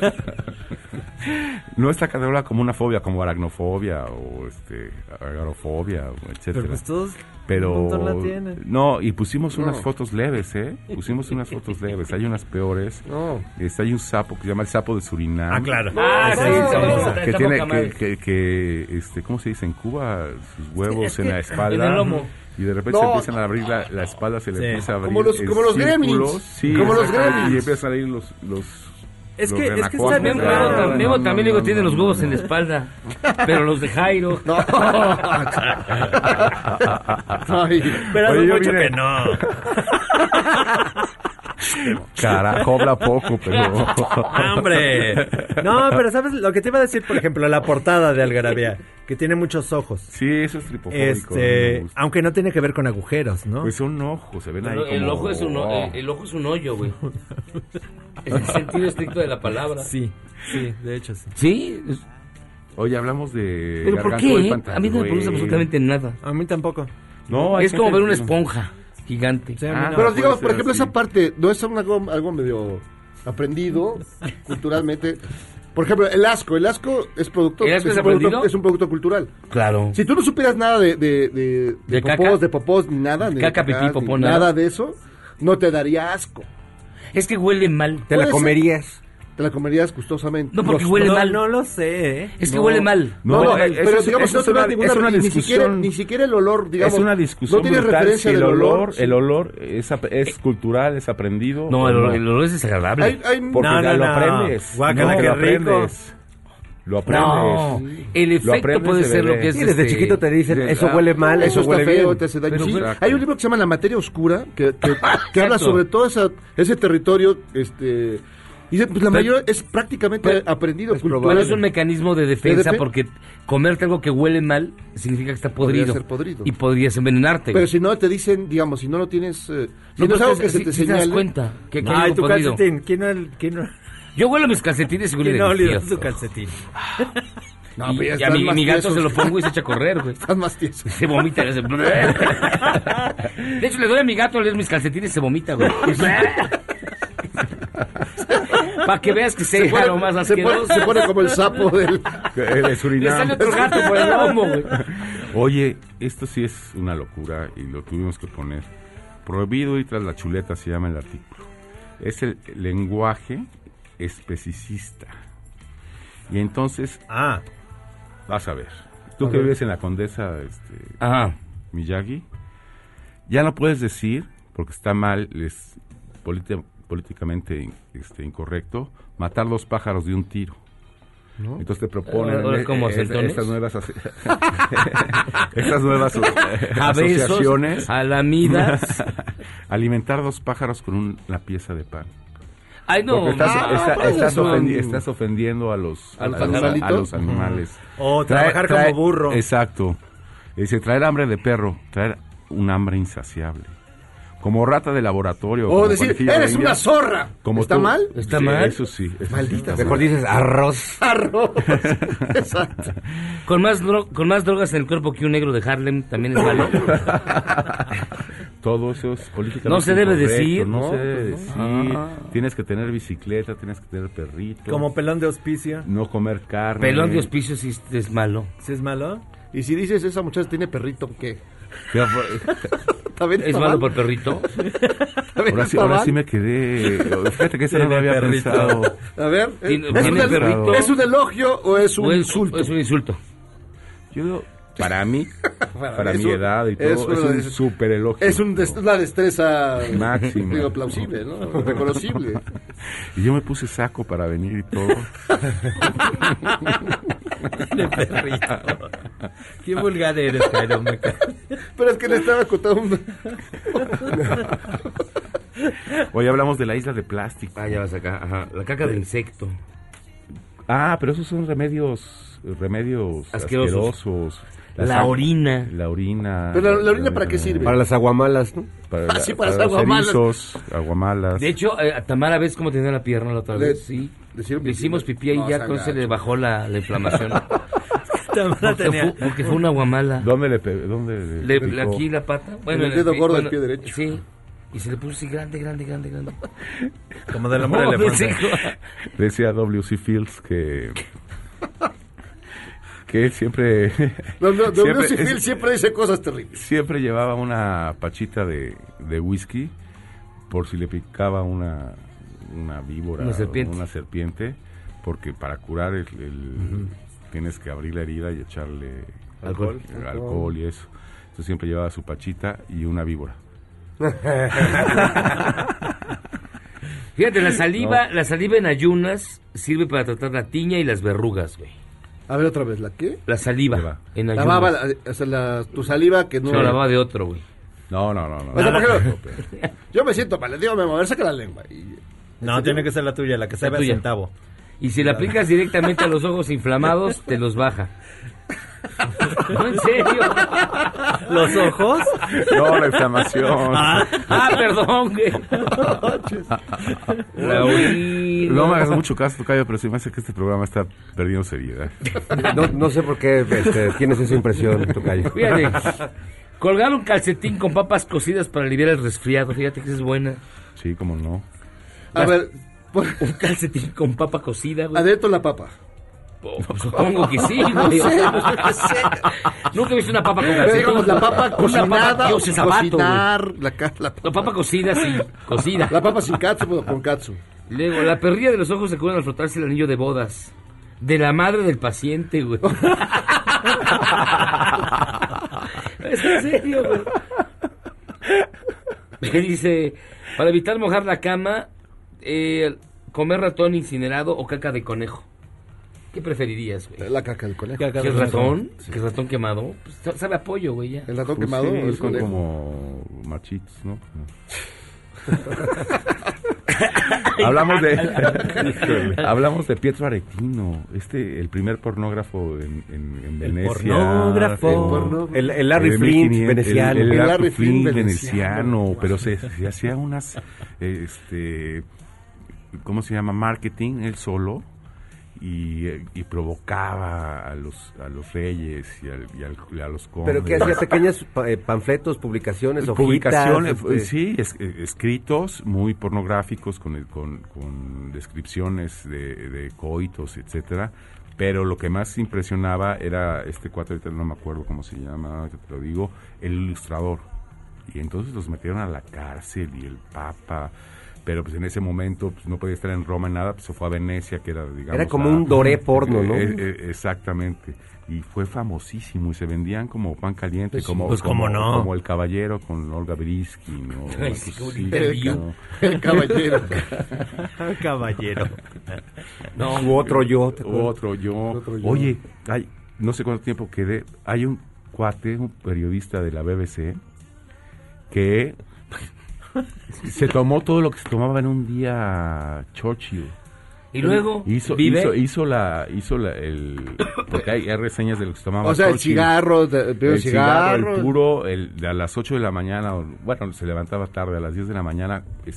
No está catalogada como una fobia, como aracnofobia o agorafobia, etcétera.
Pero pues todos
la
tienen.
No, y pusimos unas fotos leves, Pusimos unas fotos leves. Hay unas peores. Hay un sapo que se llama el sapo de Surinam.
Ah, claro.
Que tiene ¿cómo se dice? En Cuba, sus huevos en la espalda.
En el lomo.
Y de repente se empiezan a abrir la espalda, se le empieza a abrir.
Como los gremlins.
Sí, como los gremlins. Y empiezan a salir los
Es que está bien.
Memo también digo tiene los huevos en la espalda, pero los de Jairo.
No. Pero hace mucho que no.
Carajo, habla poco, pero...
¡Hombre! No, pero ¿sabes lo que te iba a decir? Por ejemplo, la portada de Algarabía, que tiene muchos ojos.
Sí, eso es tripofóbico.
Aunque no tiene que ver con agujeros, ¿no?
Pues son ojos, se ven ahí como...
El ojo es un hoyo, güey. En el sentido estricto de la palabra.
Sí, de hecho sí.
Sí.
Oye, hablamos de...
¿Pero por qué? A mí no me produce absolutamente nada.
A mí tampoco.
No,
es como ver una esponja gigante.
Pero digamos, por ejemplo, esa parte no es algo medio aprendido culturalmente. Por ejemplo, el asco es producto.
¿El asco es
un producto cultural.
Claro.
Si tú no supieras nada de popós, ni nada, ni
caca, pipí, popó,
nada de eso, no te daría asco.
Es que huele mal.
Te la comerías.
Te la comerías gustosamente.
No, porque huele mal.
No lo sé.
Es que huele mal.
Pero digamos, no es una discusión. Ni siquiera el olor, digamos.
Es una discusión.
No tiene referencia del olor.
El olor es cultural, es aprendido.
No, el olor es desagradable.
Porque lo aprendes.
Guácala, qué rico.
Lo aprendes.
No, el efecto puede ser lo que es.
Y desde chiquito te dicen, eso huele mal, eso
está
huele
feo,
bien.
te hace daño. Sí, hay un libro que se llama La Materia Oscura, que habla sobre todo ese territorio, y pues la mayoría es prácticamente aprendido.
Pero es un mecanismo de defensa porque comerte algo que huele mal significa que está podrido.
Podría ser podrido.
Y podrías envenenarte.
Pero si no te dicen, digamos, si no lo tienes... si no es algo que se te señale...
te das cuenta que hay
algo
tu podrido.
Calcetín. ¿Quién no?
Yo huelo mis calcetines y huele delicioso.
Su calcetín.
No,
y a mi gato se lo pongo y se echa a correr, güey.
Estás más tieso.
Se vomita. De hecho, le doy a mi gato a leer mis calcetines y se vomita, güey. Para que veas que se lo más asqueroso.
Se pone como el sapo del
Surinam.
Le sale otro gato por el lomo, güey.
Oye, esto sí es una locura y lo tuvimos que poner. Prohibido ir tras la chuleta se llama el artículo. Es el lenguaje especicista. Y entonces... vas a ver. Tú que vives en la Condesa, Miyagi, ya no puedes decir, porque está mal, es políticamente incorrecto, matar 2 pájaros de un tiro. ¿No? Entonces te proponen estas nuevas asociaciones,
alamidas,
alimentar 2 pájaros con una pieza de pan.
Ay, no,
estás ofendiendo a los animales.
O trabajar como burro.
Exacto. Dice, traer hambre de perro, traer un hambre insaciable. Como rata de laboratorio.
O decir, eres una zorra.
¿Está
mal?
¿Está mal? Eso sí.
Maldita.
Mejor dices arroz.
Arroz. Exacto.
Con más drogas en el cuerpo que un negro de Harlem también es malo.
Todo eso es políticamente
no se debe decir.
No se debe decir. Tienes que tener bicicleta, tienes que tener perrito.
Como pelón de hospicio.
No comer carne.
Pelón de hospicio sí es malo.
¿Sí es malo?
Y si dices, esa muchacha tiene perrito, ¿qué?
¿Es malo por perrito?
Ahora sí me quedé. Fíjate que eso no lo había pensado.
A ver, ¿es un elogio o es un insulto?
Es un insulto.
Yo, para mí, para mi edad y todo, es un súper elogio.
Es una destreza
máxima.
Digo, plausible, ¿no? Reconocible.
Y yo me puse saco para venir y todo.
De perrito. Qué vulgar eres, Jairo.
Pero es que le estaba contando
Hoy hablamos de la isla de plástico.
Ya vas acá. Ajá. La caca de insecto.
Pero esos son remedios asquerosos.
La orina.
La orina.
¿Pero la orina para qué sirve?
Para las aguamalas, ¿no?
Para las
aguamalas. Aguamalas.
De hecho, a Tamara, ¿ves cómo tenía la pierna la otra vez? Sí. Le hicimos pipí y ya con se le bajó la inflamación. Porque fue una aguamala.
¿Dónde le pegó?
Aquí la pata. Bueno,
el dedo gordo del pie derecho.
Sí. Y se le puso así grande.
Como del hombre elefante.
Decía W.C. Fields que él siempre...
W.C. Fields siempre dice cosas terribles.
Siempre llevaba una pachita de whisky por si le picaba una víbora, una serpiente, porque para curar tienes que abrir la herida y echarle alcohol y eso. Entonces siempre llevaba su pachita y una víbora.
Fíjate, la saliva en ayunas sirve para tratar la tiña y las verrugas, güey.
A ver otra vez, ¿la qué?
La saliva en ayunas.
La baba, o sea, tu saliva que no...
No, la baba de otro, güey.
No.
O sea, por ejemplo, yo me siento mal, digo, a ver, saca la lengua.
No, tiene que ser la tuya, la que sabe a centavo.
Y si la aplicas directamente a los ojos inflamados, te los baja. No, en serio.
¿Los ojos?
No, la inflamación.
Perdón, güey.
No me hagas mucho caso, Tocayo, pero se me hace que este programa está perdiendo seriedad.
No sé por qué tienes esa impresión, Tocayo.
Fíjate, colgar un calcetín con papas cocidas para aliviar el resfriado. Fíjate que esa es buena.
Sí, cómo no.
A ver,
un calcetín con papa cocida, güey.
Adentro la papa.
Supongo que sí, güey. Nunca he visto una papa con calcetín.
Digamos, la papa cocinada,
cocinar,
la
papa cocida, sí, cocida.
La papa sin katsu o con katsu.
Luego, la perrilla de los ojos se curan al frotarse el anillo de bodas. De la madre del paciente, güey. Es en serio, güey. Me dice, para evitar mojar la cama, comer ratón incinerado o caca de conejo. ¿Qué preferirías, güey?
La caca del conejo.
¿Qué ratón? ¿Qué ratón quemado? Pues sabe a pollo, güey, ya.
¿El ratón quemado o el conejo?
Como machitos, ¿no? Hablamos de Pietro Aretino, el primer pornógrafo en Venecia.
El Larry Flint veneciano.
El Larry Flint veneciano, pero se hacía unas, ¿cómo se llama? Marketing, él solo. Y provocaba a los reyes y a los condes.
¿Pero qué hacía? ¿Pequeños panfletos, publicaciones,
publicaciones? Sí, escritos muy pornográficos con descripciones de coitos, etcétera. Pero lo que más impresionaba era este cuate, ahorita no me acuerdo cómo se llama, te lo digo, el ilustrador. Y entonces los metieron a la cárcel y el Papa pero pues en ese momento pues, no podía estar en Roma en nada, pues se fue a Venecia, que era, digamos...
Era como un doré porno, ¿no?
Exactamente. Y fue famosísimo y se vendían como pan caliente,
pues,
como,
pues
como,
no.
Como El Caballero con Olga Brinsky, ¿no?
El Caballero.
El Caballero.
No, u otro yo.
Otro yo. Oye, no sé cuánto tiempo quedé. Hay un cuate, un periodista de la BBC, que se tomó todo lo que se tomaba en un día Churchill.
Y luego
hizo porque hay reseñas de lo que se tomaba.
O sea,
Churchill.
el cigarro,
el puro, a las 8 de la mañana, bueno, se levantaba tarde, a las 10 de la mañana,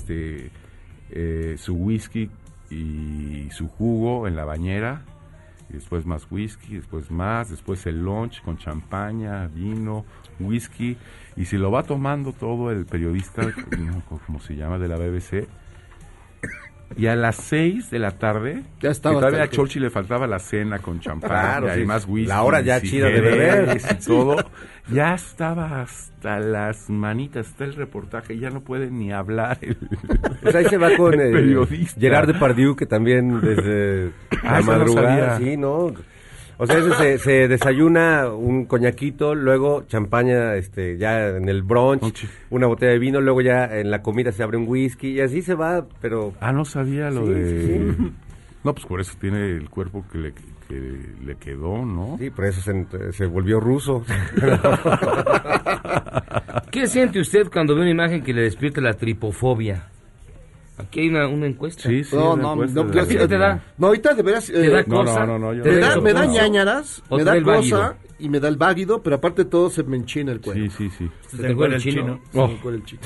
su whisky y su jugo en la bañera, y después más whisky, después el lunch con champaña, vino, whisky, y si lo va tomando todo el periodista, no, como se llama, de la BBC, y a las 6 de la tarde,
ya estaba,
que todavía a Churchill le faltaba la cena con champaña y más whisky,
la hora ya chida de beber
y todo, ya estaba hasta las manitas, está el reportaje, ya no puede ni hablar
pues ahí se va con
el periodista
Gerard Depardieu, que también desde la madrugada, sí, ¿no? O sea, ese se desayuna un coñaquito, luego champaña, ya en el brunch, una botella de vino, luego ya en la comida se abre un whisky y así se va, pero...
no sabía lo de... Sí. No, pues por eso tiene el cuerpo que le quedó, ¿no?
Sí, por eso se volvió ruso.
¿Qué siente usted cuando ve una imagen que le despierta la tripofobia? Aquí hay una encuesta.
Sí,
¿Qué te da?
No, ahorita de veras...
¿Te da cosa?
No, me da ñañaras, me da cosa y me da el váguido, pero aparte de todo se me enchina el cuello.
Sí.
¿Se te encuentra el chino?
Se me encuentra el chino.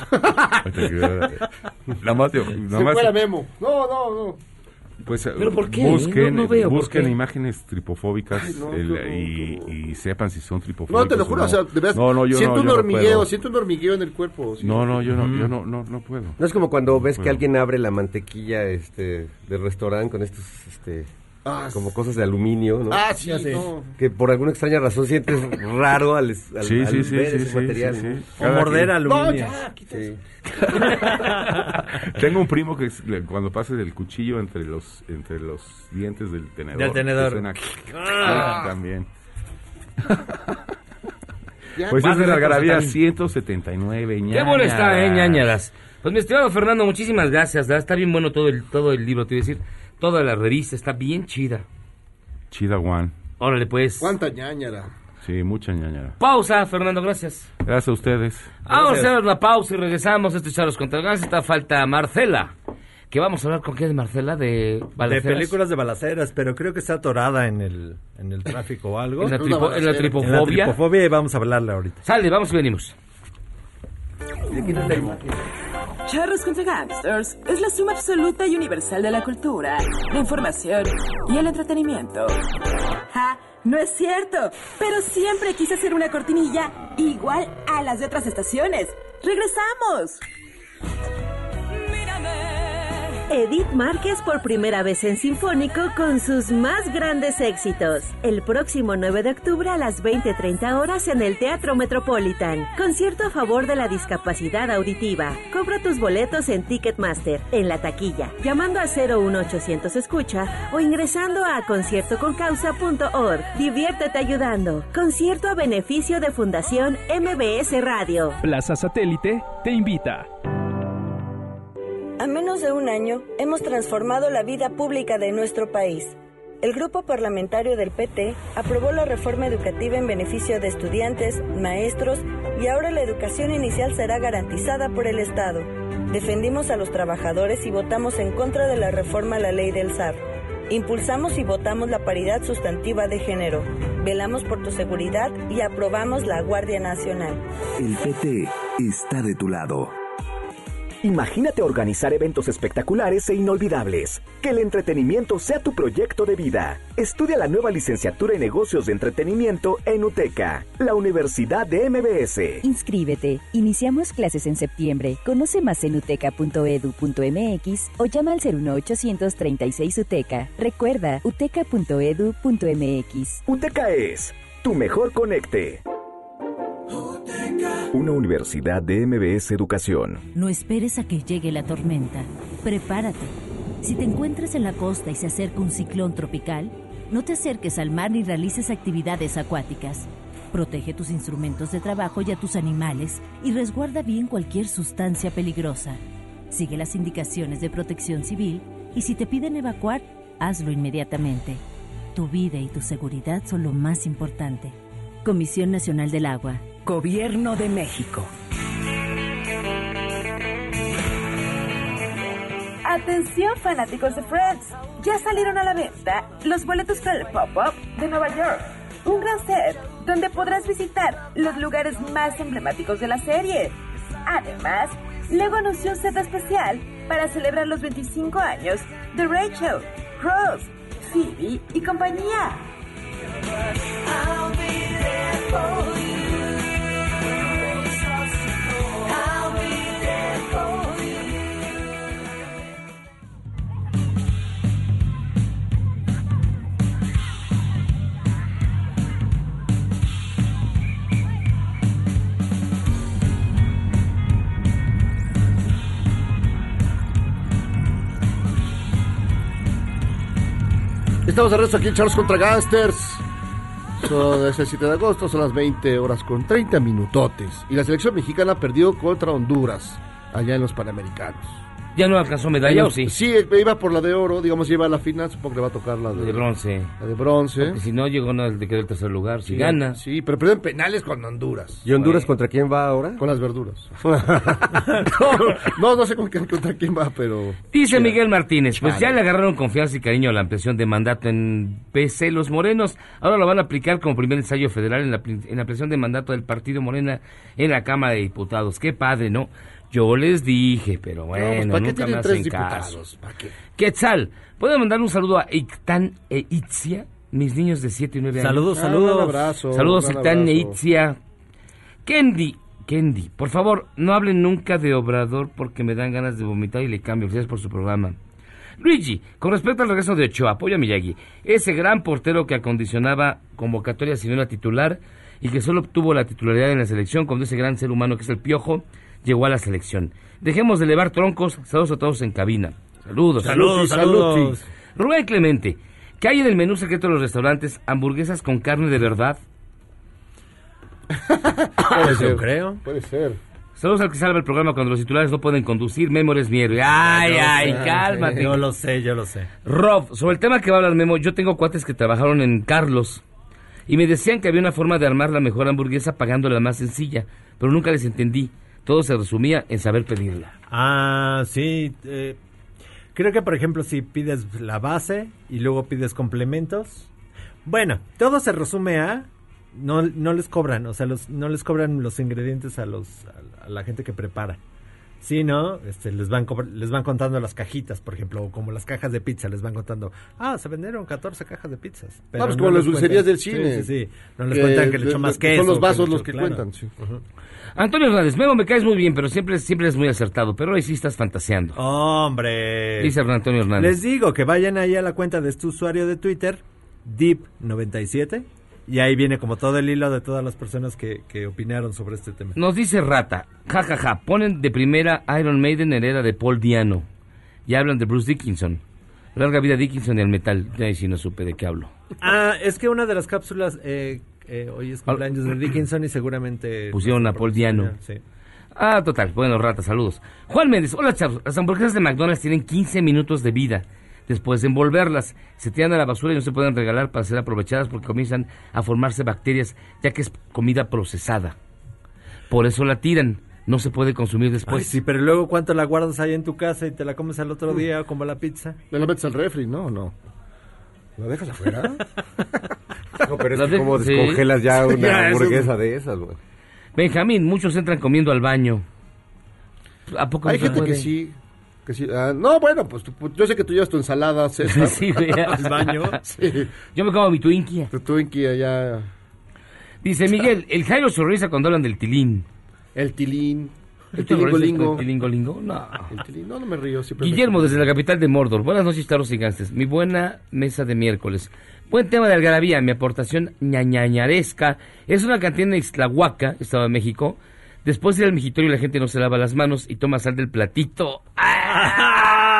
Nada más.
Se fuera Memo. No.
Pues,
¿pero por qué?
Busquen imágenes tripofóbicas y sepan si son tripofóbicas.
No, te lo juro, o sea, de verdad, siento un hormigueo en el cuerpo.
¿Sí? Yo no puedo.
No es como cuando ves que alguien abre la mantequilla del restaurante con estos como cosas de aluminio, ¿no?
Sí, sí. No.
Que por alguna extraña razón sientes raro al ver ese material.
Sí. O morder aluminio.
Sí.
Tengo un primo que cuando pase del cuchillo entre los dientes del tenedor. Suena también. Pues es de la Algarabía 179, ñañaras.
Qué bueno está, ñañaras. Pues mi estimado Fernando, muchísimas gracias. Está bien bueno todo el libro, te iba a decir. Toda la revista está bien chida.
Chida, Juan.
Órale, pues.
¿Cuánta ñañara?
Sí, mucha ñañara.
Pausa, Fernando, gracias.
Gracias a ustedes.
Vamos a hacer la pausa y regresamos. Charlos contra Gas. Esta falta Marcela. Que vamos a hablar con qué de Marcela, de balaceras.
De películas de balaceras, pero creo que está atorada en el tráfico o algo.
En la tripofobia.
En la tripofobia y vamos a hablarle ahorita.
Sale, vamos y venimos.
Charros contra Gangsters es la suma absoluta y universal de la cultura, la información y el entretenimiento. ¡Ja! No es cierto, pero siempre quise hacer una cortinilla igual a las de otras estaciones. ¡Regresamos!
Edith Márquez por primera vez en Sinfónico con sus más grandes éxitos. El próximo 9 de octubre a las 20:30 horas en el Teatro Metropolitan. Concierto a favor de la discapacidad auditiva. Compra tus boletos en Ticketmaster, en la taquilla, llamando a 01800 Escucha o ingresando a conciertoconcausa.org. Diviértete ayudando. Concierto a beneficio de Fundación MBS Radio.
Plaza Satélite te invita.
A menos de un año, hemos transformado la vida pública de nuestro país. El grupo parlamentario del PT aprobó la reforma educativa en beneficio de estudiantes, maestros y ahora la educación inicial será garantizada por el Estado. Defendimos a los trabajadores y votamos en contra de la reforma a la ley del SAR. Impulsamos y votamos la paridad sustantiva de género. Velamos por tu seguridad y aprobamos la Guardia Nacional.
El PT está de tu lado. Imagínate organizar eventos espectaculares e inolvidables. Que el entretenimiento sea tu proyecto de vida. Estudia la nueva licenciatura en negocios de entretenimiento en UTECA, la Universidad de MBS.
Inscríbete. Iniciamos clases en septiembre. Conoce más en uteca.edu.mx o llama al 01800 36 UTECA. Recuerda, uteca.edu.mx.
UTECA es tu mejor conecte. Una universidad de MBS Educación.
No esperes a que llegue la tormenta.
prepárate. Si te encuentras en la costa y se acerca un ciclón tropical, no te acerques al mar ni realices actividades acuáticas. Protege tus instrumentos de trabajo y a tus animales y resguarda bien cualquier sustancia peligrosa. Sigue las indicaciones de Protección Civil y si te piden evacuar, hazlo inmediatamente. Tu vida y tu seguridad son lo más importante. Comisión Nacional del Agua.
Gobierno de México.
Atención fanáticos de Friends, ya salieron a la venta los boletos para el Pop-Up de Nueva York. Un gran set donde podrás visitar los lugares más emblemáticos de la serie. Además, Lego anunció un set especial para celebrar los 25 años de Rachel, Ross, Phoebe y compañía.
Estamos de regreso aquí en Charlos contra Gangsters. Es el 7 de agosto, son las 20 horas con 30 minutotes. Y la selección mexicana perdió contra Honduras, allá en los Panamericanos.
¿Ya no alcanzó medalla o sí?
Sí, iba por la de oro, digamos, lleva a la final, supongo que le va a tocar la de
bronce.
La de bronce.
Porque si no, llegó de quedó el tercer lugar, si
sí,
gana.
Sí, pero perdió en penales con Honduras.
¿Y Honduras contra quién va ahora?
Con las verduras. no sé contra quién va, pero...
Dice Miguel Martínez, pues ya le agarraron confianza y cariño a la ampliación de mandato en PC Los Morenos. Ahora lo van a aplicar como primer ensayo federal en la ampliación de mandato del partido Morena en la Cámara de Diputados. Qué padre, ¿no? Yo les dije, pero bueno,
¿para
nunca
qué
me hacen caso.
¿Para qué?
Quetzal, ¿puedo mandar un saludo a Ictán e Itzia? Mis niños de 7 y 9 años.
Saludos.
Un abrazo.
Saludos, Ictán e Itzia. Kendi, por favor, no hablen nunca de Obrador porque me dan ganas de vomitar y le cambio. Gracias por su programa. Luigi, con respecto al regreso de Ochoa, apoyo a Miyagi. Ese gran portero que acondicionaba convocatoria si no era titular y que solo obtuvo la titularidad en la selección cuando ese gran ser humano que es el Piojo llegó a la selección. Dejemos de elevar troncos. Saludos a todos en cabina. Saludos. Rubén Clemente, ¿qué hay en el menú secreto de los restaurantes? ¿Hamburguesas con carne de verdad?
Yo creo.
Puede ser.
Saludos al que salva el programa cuando los titulares no pueden conducir. Memo es mi héroe. Ay, cálmate.
Yo lo sé.
Rob, sobre el tema que va a hablar Memo, yo tengo cuates que trabajaron en Carlos y me decían que había una forma de armar la mejor hamburguesa pagando la más sencilla, pero nunca les entendí. Todo se resumía en saber pedirla.
Ah, sí. Creo que, por ejemplo, si pides la base y luego pides complementos. Bueno, todo se resume a... No les cobran, o sea, no les cobran los ingredientes a la gente que prepara. Sí, ¿no? Les van contando las cajitas, por ejemplo, o como las cajas de pizza, les van contando, se vendieron 14 cajas de pizzas.
Pero pues como las dulcerías del cine.
Sí. No les cuentan que le echó más queso.
Son los vasos los que cuentan, sí.
Uh-huh.
Antonio Hernández, Memo, me caes muy bien, pero siempre es muy acertado, pero hoy sí estás fantaseando.
¡Hombre!
Dice Antonio Hernández.
Les digo que vayan ahí a la cuenta de este usuario de Twitter, Deep97, y ahí viene como todo el hilo de todas las personas que opinaron sobre este tema.
Nos dice Rata, ponen de primera Iron Maiden en era de Paul Diano, y hablan de Bruce Dickinson. Larga vida Dickinson y el metal, ya si no supe de qué hablo.
Es que una de las cápsulas... hoy es cumpleaños de Dickinson y seguramente...
Pusieron a Paul Diano.
Sí.
Total. Bueno, Rata, saludos. Juan Méndez, hola, chavos. Las hamburguesas de McDonald's tienen 15 minutos de vida. Después de envolverlas, se tiran a la basura y no se pueden regalar para ser aprovechadas porque comienzan a formarse bacterias, ya que es comida procesada. Por eso la tiran. No se puede consumir después.
Ay, sí, pero luego ¿cuánto la guardas ahí en tu casa y te la comes al otro día como la pizza?
¿La metes al refri? No. ¿La dejas afuera?
No, pero es como descongelas ya una hamburguesa de esas, güey.
Benjamín, muchos entran comiendo al baño. ¿A poco
hay gente que sí? No, bueno, pues yo sé que tú llevas tu ensalada, César.
Sí, al
baño. Sí.
Yo me como mi Twinkie.
Tu Twinkie allá.
Dice Miguel, el Jairo se horroriza cuando hablan del tilín.
El tilín.
¿El tilingolingo? ¿El tilingolingo? No.
El tilín, no me río.
Guillermo, desde la capital de Mordor. Buenas noches, Charlos y Gangsters. Mi buena mesa de miércoles. Buen tema de algarabía. Mi aportación ñañañaresca es una cantina en Ixtlahuaca, Estado de México. Después de ir al migitorio la gente no se lava las manos y toma sal del platito. ¡Ah!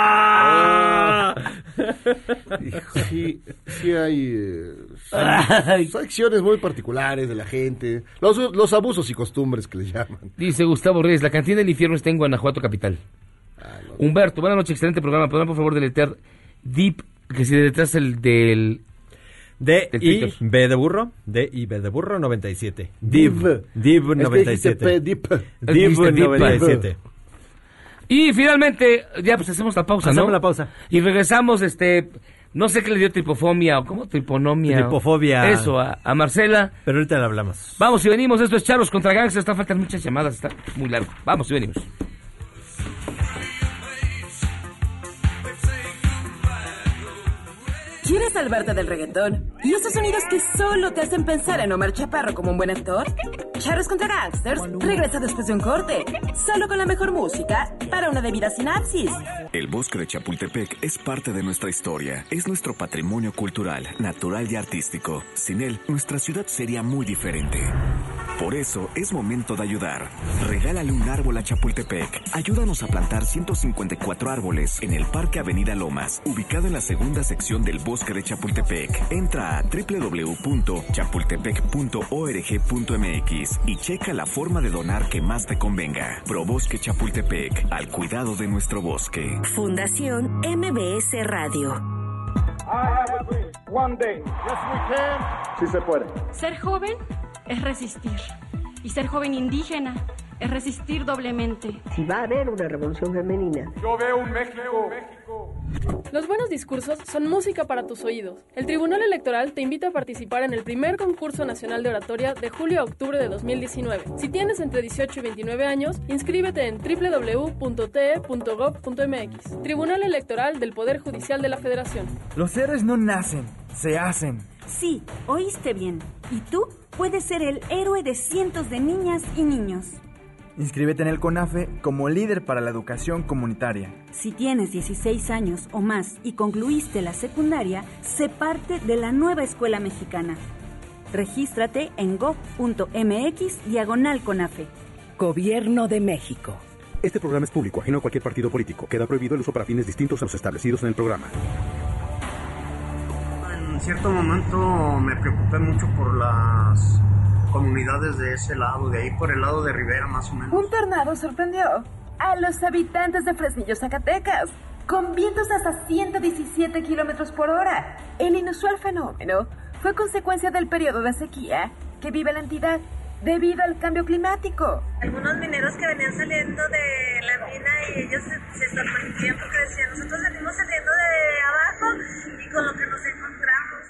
Sí hay acciones muy particulares de la gente, los abusos y costumbres que le llaman.
Dice Gustavo Reyes, la cantina del infierno está en Guanajuato capital. Humberto, buenas noches, excelente programa. ¿Podrán por favor deletrear Deep, que si deletreas el del...
D-I-B de burro, D-I-B de burro 97. Div 97. Div 97.
Y finalmente, ya pues hacemos la pausa,
Hacemos
¿no?
la pausa.
Y regresamos, no sé qué le dio tripofobia o cómo triponomia.
Tripofobia.
Eso, a Marcela.
Pero ahorita le hablamos.
Vamos y venimos, esto es Charros contra Gangsters, faltan muchas llamadas, está muy largo. Vamos y venimos.
¿Quieres salvarte del reggaetón? ¿Y esos sonidos que solo te hacen pensar en Omar Chaparro como un buen actor? Charros contra Gangsters regresa después de un corte, solo con la mejor música para una debida sinapsis.
El bosque de Chapultepec es parte de nuestra historia. Es nuestro patrimonio cultural, natural y artístico. Sin él, nuestra ciudad sería muy diferente. Por eso, es momento de ayudar. Regálale un árbol a Chapultepec. Ayúdanos a plantar 154 árboles en el Parque Avenida Lomas, ubicado en la segunda sección del bosque de Chapultepec. Entra a www.chapultepec.org.mx y checa la forma de donar que más te convenga. Probosque Chapultepec, al cuidado de nuestro bosque.
Fundación MBS Radio.
One day. Yes, we can. Sí se puede.
Ser joven es resistir. Y ser joven indígena es resistir doblemente.
Si va a haber una revolución femenina.
Yo veo un México.
Los buenos discursos son música para tus oídos. El Tribunal Electoral te invita a participar en el primer concurso nacional de oratoria de julio a octubre de 2019. Si tienes entre 18 y 29 años, inscríbete en www.te.gov.mx. Tribunal Electoral del Poder Judicial de la Federación.
Los héroes no nacen, se hacen.
Sí, oíste bien. ¿Y tú? Puedes ser el héroe de cientos de niñas y niños.
Inscríbete en el CONAFE como líder para la educación comunitaria.
Si tienes 16 años o más y concluiste la secundaria, sé parte de la nueva escuela mexicana. Regístrate en gov.mx/CONAFE.
Gobierno de México.
Este programa es público, ajeno a cualquier partido político. Queda prohibido el uso para fines distintos a los establecidos en el programa.
En cierto momento me preocupé mucho por las comunidades de ese lado, de ahí por el lado de Rivera más o menos.
Un tornado sorprendió a los habitantes de Fresnillo, Zacatecas, con vientos hasta 117 kilómetros por hora. El inusual fenómeno fue consecuencia del periodo de sequía que vive la entidad debido al cambio climático.
Algunos mineros que venían saliendo de la mina y ellos se sorprendían porque decían, nosotros venimos saliendo de abajo y con lo que nos encontramos.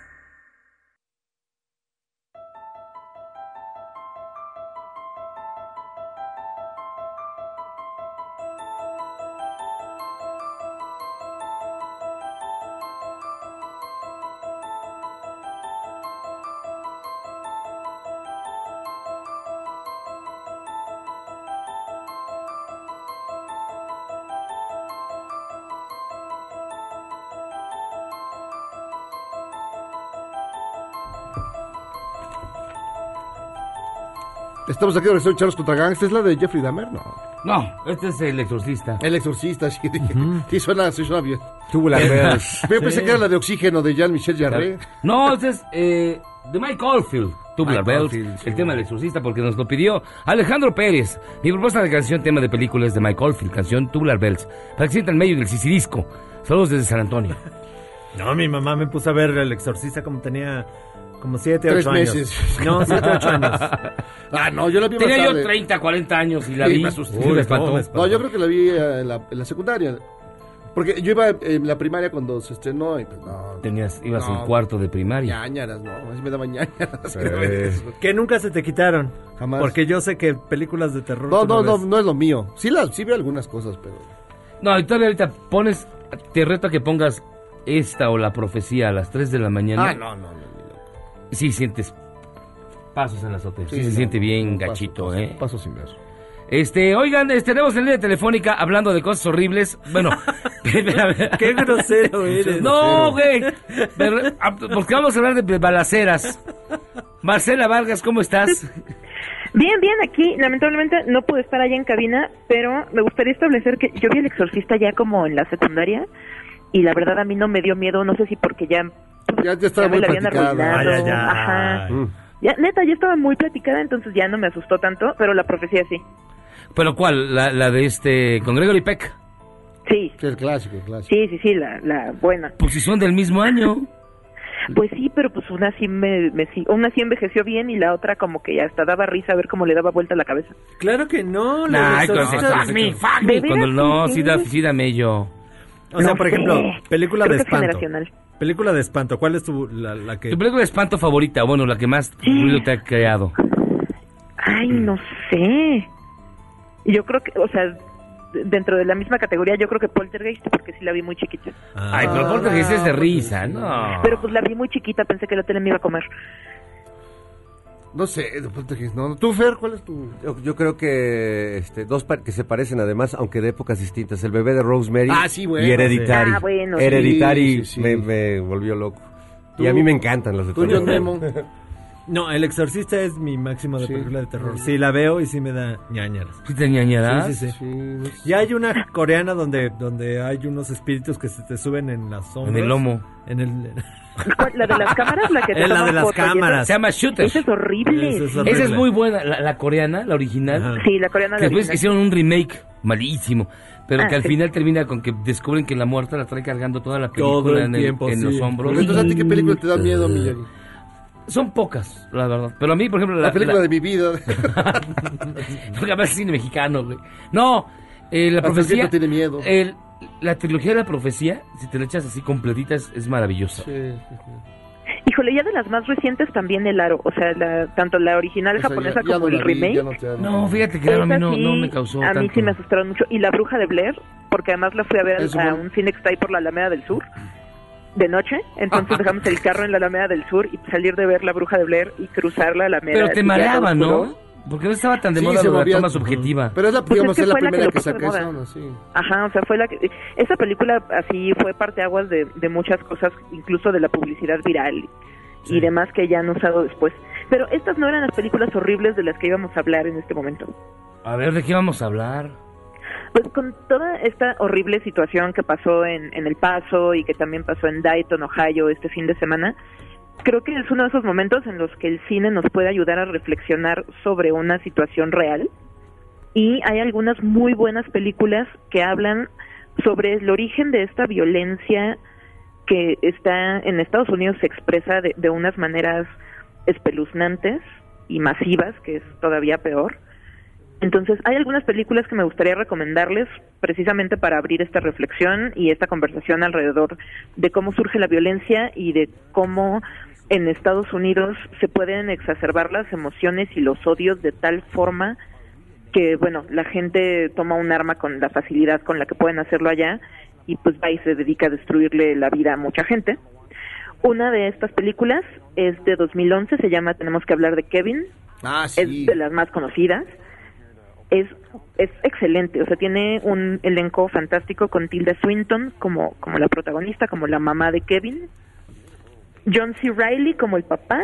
Estamos aquí en la Charros contra Gangsters. ¿Es la de Jeffrey Dahmer?
No, este es El Exorcista.
El Exorcista, sí. Sí, suena bien.
Tubular Bells.
Yo pensé que era la de Oxígeno de Jean-Michel Jarre.
No, este es de Mike Oldfield. Tubular Bells, el tema del Exorcista, porque nos lo pidió Alejandro Pérez. Mi propuesta de canción, tema de película, es de Mike Oldfield, canción Tubular Bells, para que sienta en medio del Sisirisco. Saludos desde San Antonio.
No, mi mamá me puso a ver El Exorcista como tenía... Como 7, 8
años.
3 meses. No, 7, 8 años.
No, yo la vi más
Tenía
tarde.
yo 30, 40 años y la vi.
Me asusté.
Me espantó.
No, yo creo que la vi en la secundaria. Porque yo iba en la primaria cuando se estrenó y pues no.
Ibas en cuarto de primaria.
Ñañaras, no. Así me daban ñañaras.
Que nunca se te quitaron.
Jamás.
Porque yo sé que películas de terror...
No es lo mío. Sí veo algunas cosas, pero...
No, y todavía ahorita te reto a que pongas esta o La Profecía a las 3 de la mañana.
No.
Sí, sientes pasos en la azotea. Sí, se siente bien gachito,
Pasos sin beso.
Oigan, tenemos en línea telefónica hablando de cosas horribles. Bueno,
qué grosero eres.
No, güey. Porque vamos a hablar de balaceras. Marcela Vargas, ¿cómo estás?
Bien, aquí lamentablemente no pude estar allá en cabina, pero me gustaría establecer que yo vi El Exorcista ya como en la secundaria y la verdad a mí no me dio miedo, no sé si porque ya
estaba
me
muy
la habían
platicada.
arruinado. Ajá. Ya, neta, ya estaba muy platicada, entonces ya no me asustó tanto, pero la profecía sí.
¿Pero cuál? ¿La de con Gregory Peck?
Sí.
Sí, el clásico.
Sí, la buena.
Pues si son del mismo año.
Pues sí, pero pues una sí una sí envejeció bien y la otra como que hasta daba risa a ver cómo le daba vuelta la cabeza.
Claro que no.
Fuck me. Cuando no, sí da mello.
O sea, por ejemplo, película de
Creo que es
espanto.
generacional.
Película de espanto, ¿cuál es la que...?
¿Tu película de espanto favorita? Bueno, la que más ruido te ha creado.
Ay, no sé. Yo creo que, o sea, dentro de la misma categoría, yo creo que Poltergeist, porque sí la vi muy chiquita.
Ay, pero Poltergeist es de risa, ¿no?
Pero pues la vi muy chiquita, pensé que la tele me iba a comer.
No sé, no. ¿Tú, Fer, cuál es tu...?
Yo creo que dos que se parecen además, aunque de épocas distintas. El bebé de Rosemary
sí, bueno,
y Hereditary.
Sí. Bueno,
Hereditary
sí.
Me volvió loco. Y a mí me encantan las de
¿Tú, John Memo?
No, El Exorcista es mi máximo de película de terror. Sí, la veo y sí me da ñañaras.
¿Sí te ñañaras?
Sí. Y hay una coreana donde hay unos espíritus que se te suben en las sombras.
En el lomo.
¿La de las cámaras? La que te
la de las cámaras.
Se llama Shooter.
Esa es horrible.
Esa es muy buena. La coreana, la original.
Ajá. Sí, la coreana.
Que después hicieron un remake malísimo. Pero que al
sí.
final termina con que descubren que la muerta la trae cargando toda la película en los hombros.
Entonces, ¿a ti qué película te da miedo, Millán?
Son pocas, la verdad. Pero a mí, por ejemplo...
La película de mi vida.
Porque además es cine mexicano, güey. No, la profecía...
No tiene miedo.
La trilogía de la profecía, si te la echas así completita, es maravillosa.
Sí.
Híjole, ya de las más recientes también El Aro. O sea, tanto la original japonesa como el remake.
No, fíjate que a mí no me causó
A mí
tanto.
sí me asustaron mucho. Y La Bruja de Blair, porque además la fui a ver a un cine que está ahí por la Alameda del Sur. De noche, entonces dejamos el carro en la Alameda del Sur y salir de ver La Bruja de Blair y cruzar la Alameda.
Pero te mareaba, ¿no? Porque no estaba tan de moda la toma subjetiva.
Pero es la, digamos, es la primera que saca
eso,
¿no? Sí.
Ajá, o sea, fue la que... Esa película así fue parteaguas de muchas cosas, incluso de la publicidad viral y demás que ya han usado después. Pero estas no eran las películas horribles de las que íbamos a hablar en este momento.
A ver, ¿de qué vamos a hablar?
Pues con toda esta horrible situación que pasó en El Paso y que también pasó en Dayton, Ohio, este fin de semana, creo que es uno de esos momentos en los que el cine nos puede ayudar a reflexionar sobre una situación real. Y hay algunas muy buenas películas que hablan sobre el origen de esta violencia que está en Estados Unidos, se expresa de unas maneras espeluznantes y masivas, que es todavía peor. Entonces, hay algunas películas que me gustaría recomendarles precisamente para abrir esta reflexión y esta conversación alrededor de cómo surge la violencia y de cómo en Estados Unidos se pueden exacerbar las emociones y los odios de tal forma que, bueno, la gente toma un arma con la facilidad con la que pueden hacerlo allá y pues va y se dedica a destruirle la vida a mucha gente. Una de estas películas es de 2011, se llama Tenemos que hablar de Kevin.
Sí.
Es de las más conocidas. Es excelente, o sea, tiene un elenco fantástico con Tilda Swinton como la protagonista, como la mamá de Kevin, John C. Reilly como el papá,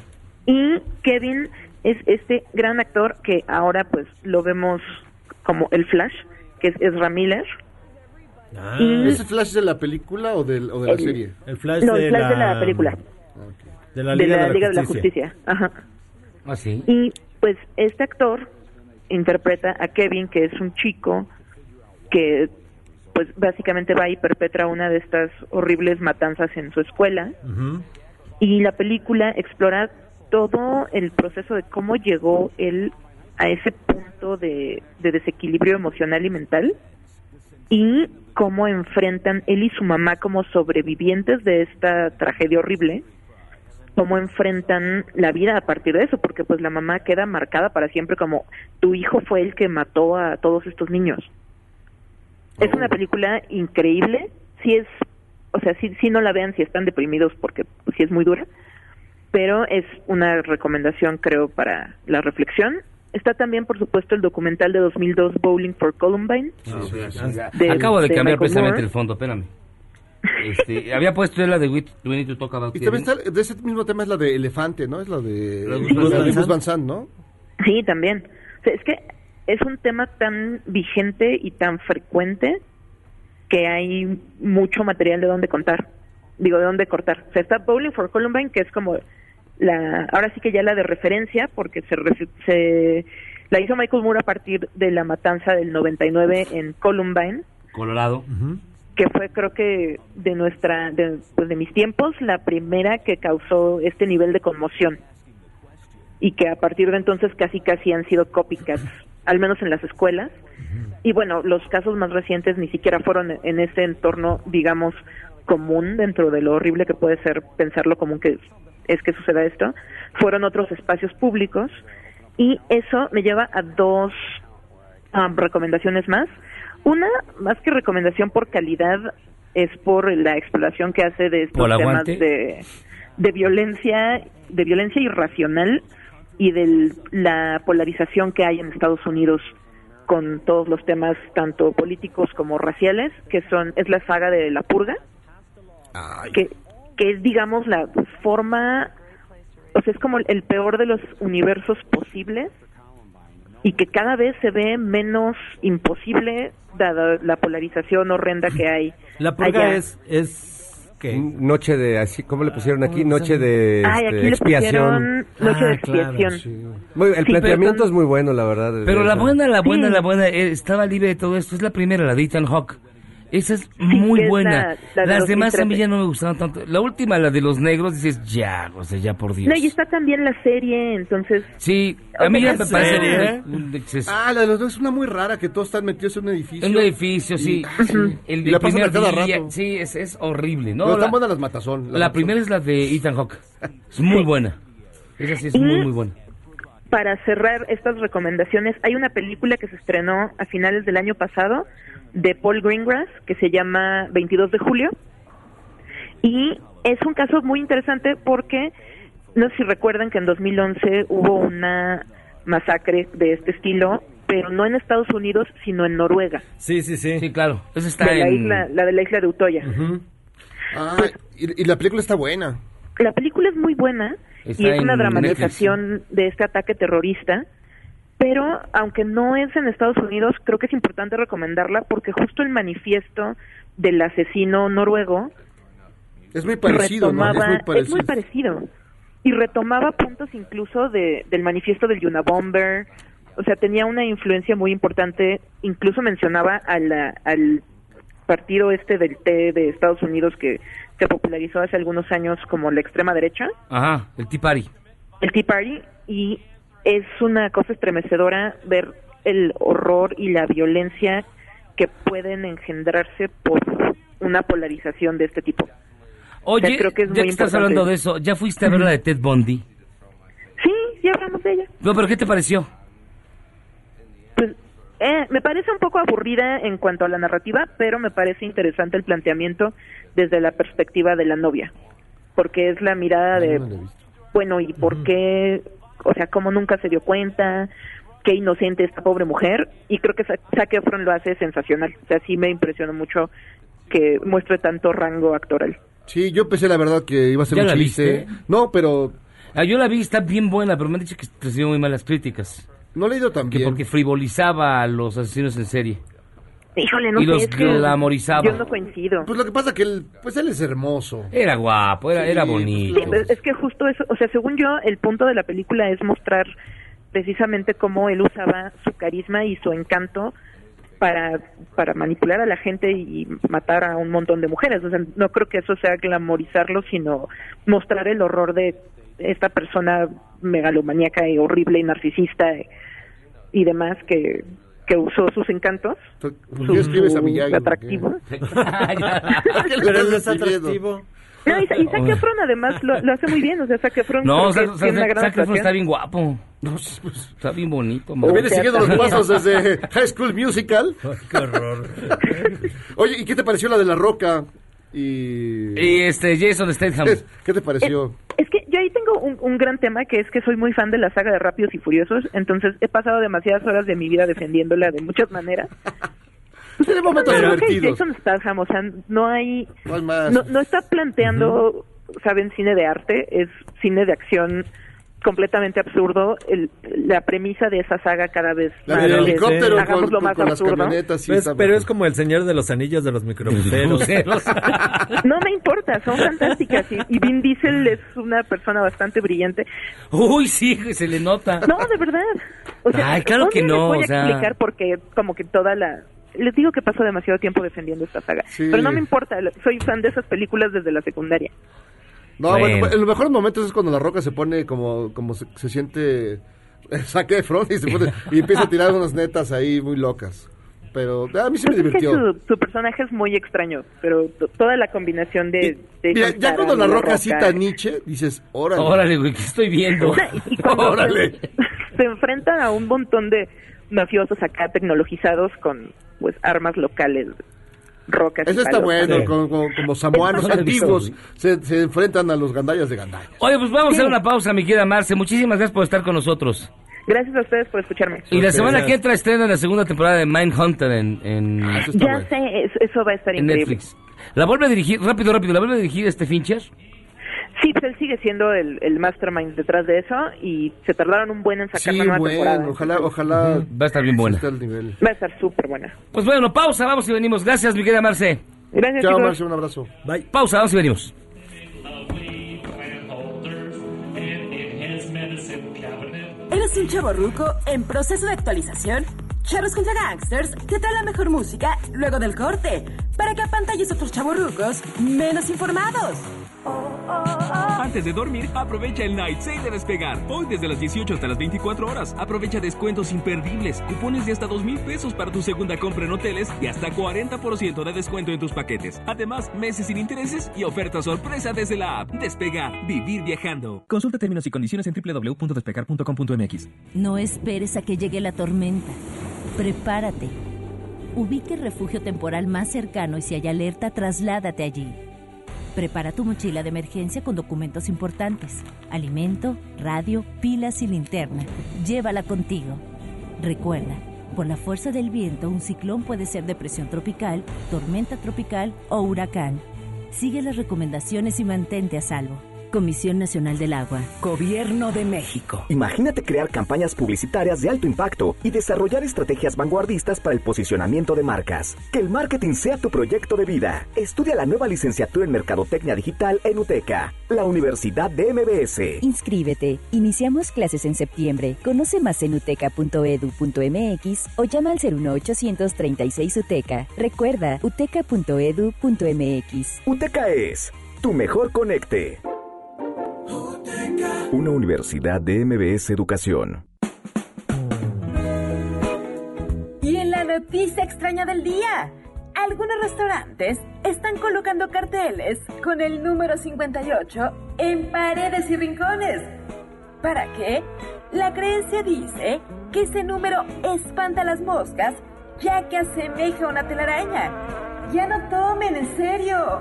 y Kevin es este gran actor que ahora pues lo vemos como el Flash, que es Ezra Miller.
¿Ese Flash de la película o de la serie?
El Flash de la película.
De la Liga
de la Justicia. Ajá.
¿Ah, sí?
Y pues este actor interpreta a Kevin, que es un chico que pues básicamente va y perpetra una de estas horribles matanzas en su escuela. Y la película explora todo el proceso de cómo llegó él a ese punto de desequilibrio emocional y mental, y cómo enfrentan él y su mamá como sobrevivientes de esta tragedia horrible, cómo enfrentan la vida a partir de eso, porque pues la mamá queda marcada para siempre como tu hijo fue el que mató a todos estos niños. Es una película increíble, sí no la vean si están deprimidos porque pues, sí es muy dura, pero es una recomendación creo para la reflexión. Está también por supuesto el documental de 2002 Bowling for Columbine.
Acabo de cambiar
Michael
precisamente
Moore.
el fondo, espérame. Había puesto la de We Need to Talk About
Y
Kevin.
también está, de ese mismo tema es la de Elefante, ¿no? Es la de
Gus
Van Sant, ¿no?
Sí, también. O sea, es que es un tema tan vigente y tan frecuente que hay mucho material de dónde cortar. O sea, está Bowling for Columbine, que es como ahora sí que ya la de referencia, porque la hizo Michael Moore a partir de la matanza del 99 en Columbine,
Colorado.
Que fue, creo que de mis tiempos, la primera que causó este nivel de conmoción, y que a partir de entonces casi han sido copycats, al menos en las escuelas. Y bueno, los casos más recientes ni siquiera fueron en este entorno, digamos, común, dentro de lo horrible que puede ser pensar lo común que es que suceda esto. Fueron otros espacios públicos, y eso me lleva a dos recomendaciones más. Una, más que recomendación por calidad, es por la exploración que hace de estos temas de violencia irracional y de la polarización que hay en Estados Unidos con todos los temas tanto políticos como raciales, es la saga de La Purga, que es, digamos, la forma, o sea, es como el peor de los universos posibles, y que cada vez se ve menos imposible dada la polarización horrenda que hay.
La Purga
allá.
es ¿qué? Noche de, así, ¿cómo le pusieron aquí? Noche de
aquí
expiación.
Noche de expiación.
Claro, sí. El planteamiento es muy bueno, la verdad.
Pero la buena, estaba libre de todo esto. Es la primera, la de Ethan Hawke. Esa es muy buena. Las demás a mí ya no me gustaron tanto. La última, la de los negros, dices, ya por Dios.
No, y está también la serie, entonces...
Sí, a mí ya me parece
un exceso. La de los dos es una muy rara, que todos están metidos en un edificio.
En un edificio, sí.
Y la pasan a cada rato.
Sí, es horrible, ¿no?
Pero están buenas las matazón.
La primera es la de Ethan Hawke. Es muy buena. Esa sí es muy buena.
Para cerrar estas recomendaciones, hay una película que se estrenó a finales del año pasado, de Paul Greengrass, que se llama 22 de julio, y es un caso muy interesante porque, no sé si recuerdan que en 2011 hubo una masacre de este estilo, pero no en Estados Unidos, sino en Noruega.
Sí, claro. Eso está
la de la isla de Utoya.
Y la película está buena.
La película es muy buena, y es una dramatización de este ataque terrorista. Pero, aunque no es en Estados Unidos, creo que es importante recomendarla porque justo el manifiesto del asesino noruego
es muy parecido, ¿no?
Es muy parecido. Y retomaba puntos incluso del manifiesto del Unabomber. O sea, tenía una influencia muy importante. Incluso mencionaba al partido del T de Estados Unidos que se popularizó hace algunos años como la extrema derecha.
Ajá, el Tea Party.
El Tea Party, y es una cosa estremecedora ver el horror y la violencia que pueden engendrarse por una polarización de este tipo.
Oye,
creo que es
ya
muy
que estás
importante.
hablando de eso, ¿ya fuiste a ver la de Ted Bundy?
Sí, ya hablamos de ella.
No, pero ¿qué te pareció?
Pues me parece un poco aburrida en cuanto a la narrativa, pero me parece interesante el planteamiento desde la perspectiva de la novia, porque es la mirada de, bueno, ¿y por qué? O sea, cómo nunca se dio cuenta, qué inocente esta pobre mujer, y creo que Zac Efron lo hace sensacional. O sea, sí me impresionó mucho que muestre tanto rango actoral.
Sí, yo pensé la verdad que iba a ser un chiste.
¿Viste?
No, pero...
yo la vi, está bien buena, pero me han dicho que recibió muy malas críticas.
No he leído tan bien.
Que porque frivolizaba a los asesinos en serie.
Híjole, no
y
sé,
los
es que
glamorizaba.
yo no coincido.
Pues lo que pasa que él es hermoso.
Era guapo, era bonito.
Sí, es que justo eso, o sea, según yo, el punto de la película es mostrar precisamente cómo él usaba su carisma y su encanto para manipular a la gente y matar a un montón de mujeres. O sea, no creo que eso sea glamorizarlo, sino mostrar el horror de esta persona megalomaníaca y horrible y narcisista y demás que usó sus encantos.
¿Por qué escribes a Miyagi?
Atractivo.
Pero él es atractivo.
No, y Zac Efron además lo hace muy bien. O sea, Zac Efron tiene una gran
Zac Efron
actuación.
está bien guapo. Está bien bonito.
Viene siguiendo los pasos desde High School Musical.
Qué horror.
Oye, ¿y qué te pareció la de La Roca? Y
Jason Statham.
¿Qué te pareció?
Es que yo ahí tengo un gran tema, que es que soy muy fan de la saga de Rápidos y Furiosos, entonces he pasado demasiadas horas de mi vida defendiéndola de muchas maneras.
Tiene momentos divertidos.
Jason Statham, o sea, no está planteando, saben, cine de arte, es cine de acción completamente absurdo la premisa de esa saga cada vez
más. El helicóptero
hagámoslo más
con
absurdo.
Las camionetas. Sí,
pero es como el Señor de los Anillos de los microbuseros.
No me importa, son fantásticas. Y Vin Diesel es una persona bastante brillante.
Uy, sí, se le nota.
No, de verdad. O sea,
ay, claro que no.
Les voy a explicar porque como que les digo que paso demasiado tiempo defendiendo esta saga. Sí. Pero no me importa, soy fan de esas películas desde la secundaria.
No, bueno, en los mejores momentos es cuando La Roca se pone como se siente saque de front y empieza a tirar unas netas ahí muy locas. Pero a mí sí me divirtió.
Es que su personaje es muy extraño, pero toda la combinación de
mira, ya cuando La Roca cita a Nietzsche, dices, órale.
Órale, güey, ¿qué estoy viendo?
Y órale. Se enfrentan a un montón de mafiosos acá tecnologizados con pues armas locales. Rocas.
Eso está bueno, como samoanos antiguos se enfrentan a los gandayas de Gandaya.
Oye, pues vamos a hacer una pausa, mi querida Marce. Muchísimas gracias por estar con nosotros.
Gracias a ustedes por escucharme.
Y la semana que entra estrena la segunda temporada de Mindhunter en
ya bueno. Sé, eso va a estar increíble.
Netflix. ¿La vuelve a dirigir, rápido, la vuelve a dirigir Fincher?
Sí, pues él sigue siendo el mastermind detrás de eso y se tardaron un buen en sacar la nueva temporada.
Ojalá
va a estar bien buena.
Va a estar súper buena.
Pues bueno, pausa, vamos y venimos. Gracias, mi querida Marce.
Gracias,
chao,
chicos.
Marce, un abrazo.
Bye. Pausa, vamos y venimos.
¿Eres un chavorruco en proceso de actualización? Charros contra Gangsters te trae la mejor música luego del corte, para que apantalles a otros chavorrucos menos informados.
Antes de dormir, aprovecha el Night Sale de Despegar. Hoy desde las 18 hasta las 24 horas. Aprovecha descuentos imperdibles, cupones de hasta 2,000 pesos para tu segunda compra en hoteles y hasta 40% de descuento en tus paquetes. Además, meses sin intereses y oferta sorpresa desde la app. Despegar, vivir viajando. Consulta términos y condiciones en www.despegar.com.mx.
No esperes a que llegue la tormenta. Prepárate. Ubique el refugio temporal más cercano y si hay alerta, trasládate allí. Prepara tu mochila de emergencia con documentos importantes, alimento, radio, pilas y linterna. Llévala contigo. Recuerda, por la fuerza del viento, un ciclón puede ser depresión tropical, tormenta tropical o huracán. Sigue las recomendaciones y mantente a salvo. Comisión Nacional del Agua. Gobierno de México.
Imagínate crear campañas publicitarias de alto impacto y desarrollar estrategias vanguardistas para el posicionamiento de marcas. Que el marketing sea tu proyecto de vida. Estudia la nueva licenciatura en Mercadotecnia Digital en UTECA, la Universidad de MBS.
Inscríbete. Iniciamos clases en septiembre. Conoce más en uteca.edu.mx o llama al 01800 36 UTECA. Recuerda, uteca.edu.mx.
UTECA es tu mejor conecte. Una universidad de MBS Educación.
Y en la noticia extraña del día, algunos restaurantes están colocando carteles con el número 58 en paredes y rincones. ¿Para qué? La creencia dice que ese número espanta a las moscas, ya que asemeja a una telaraña. Ya no tomen en serio.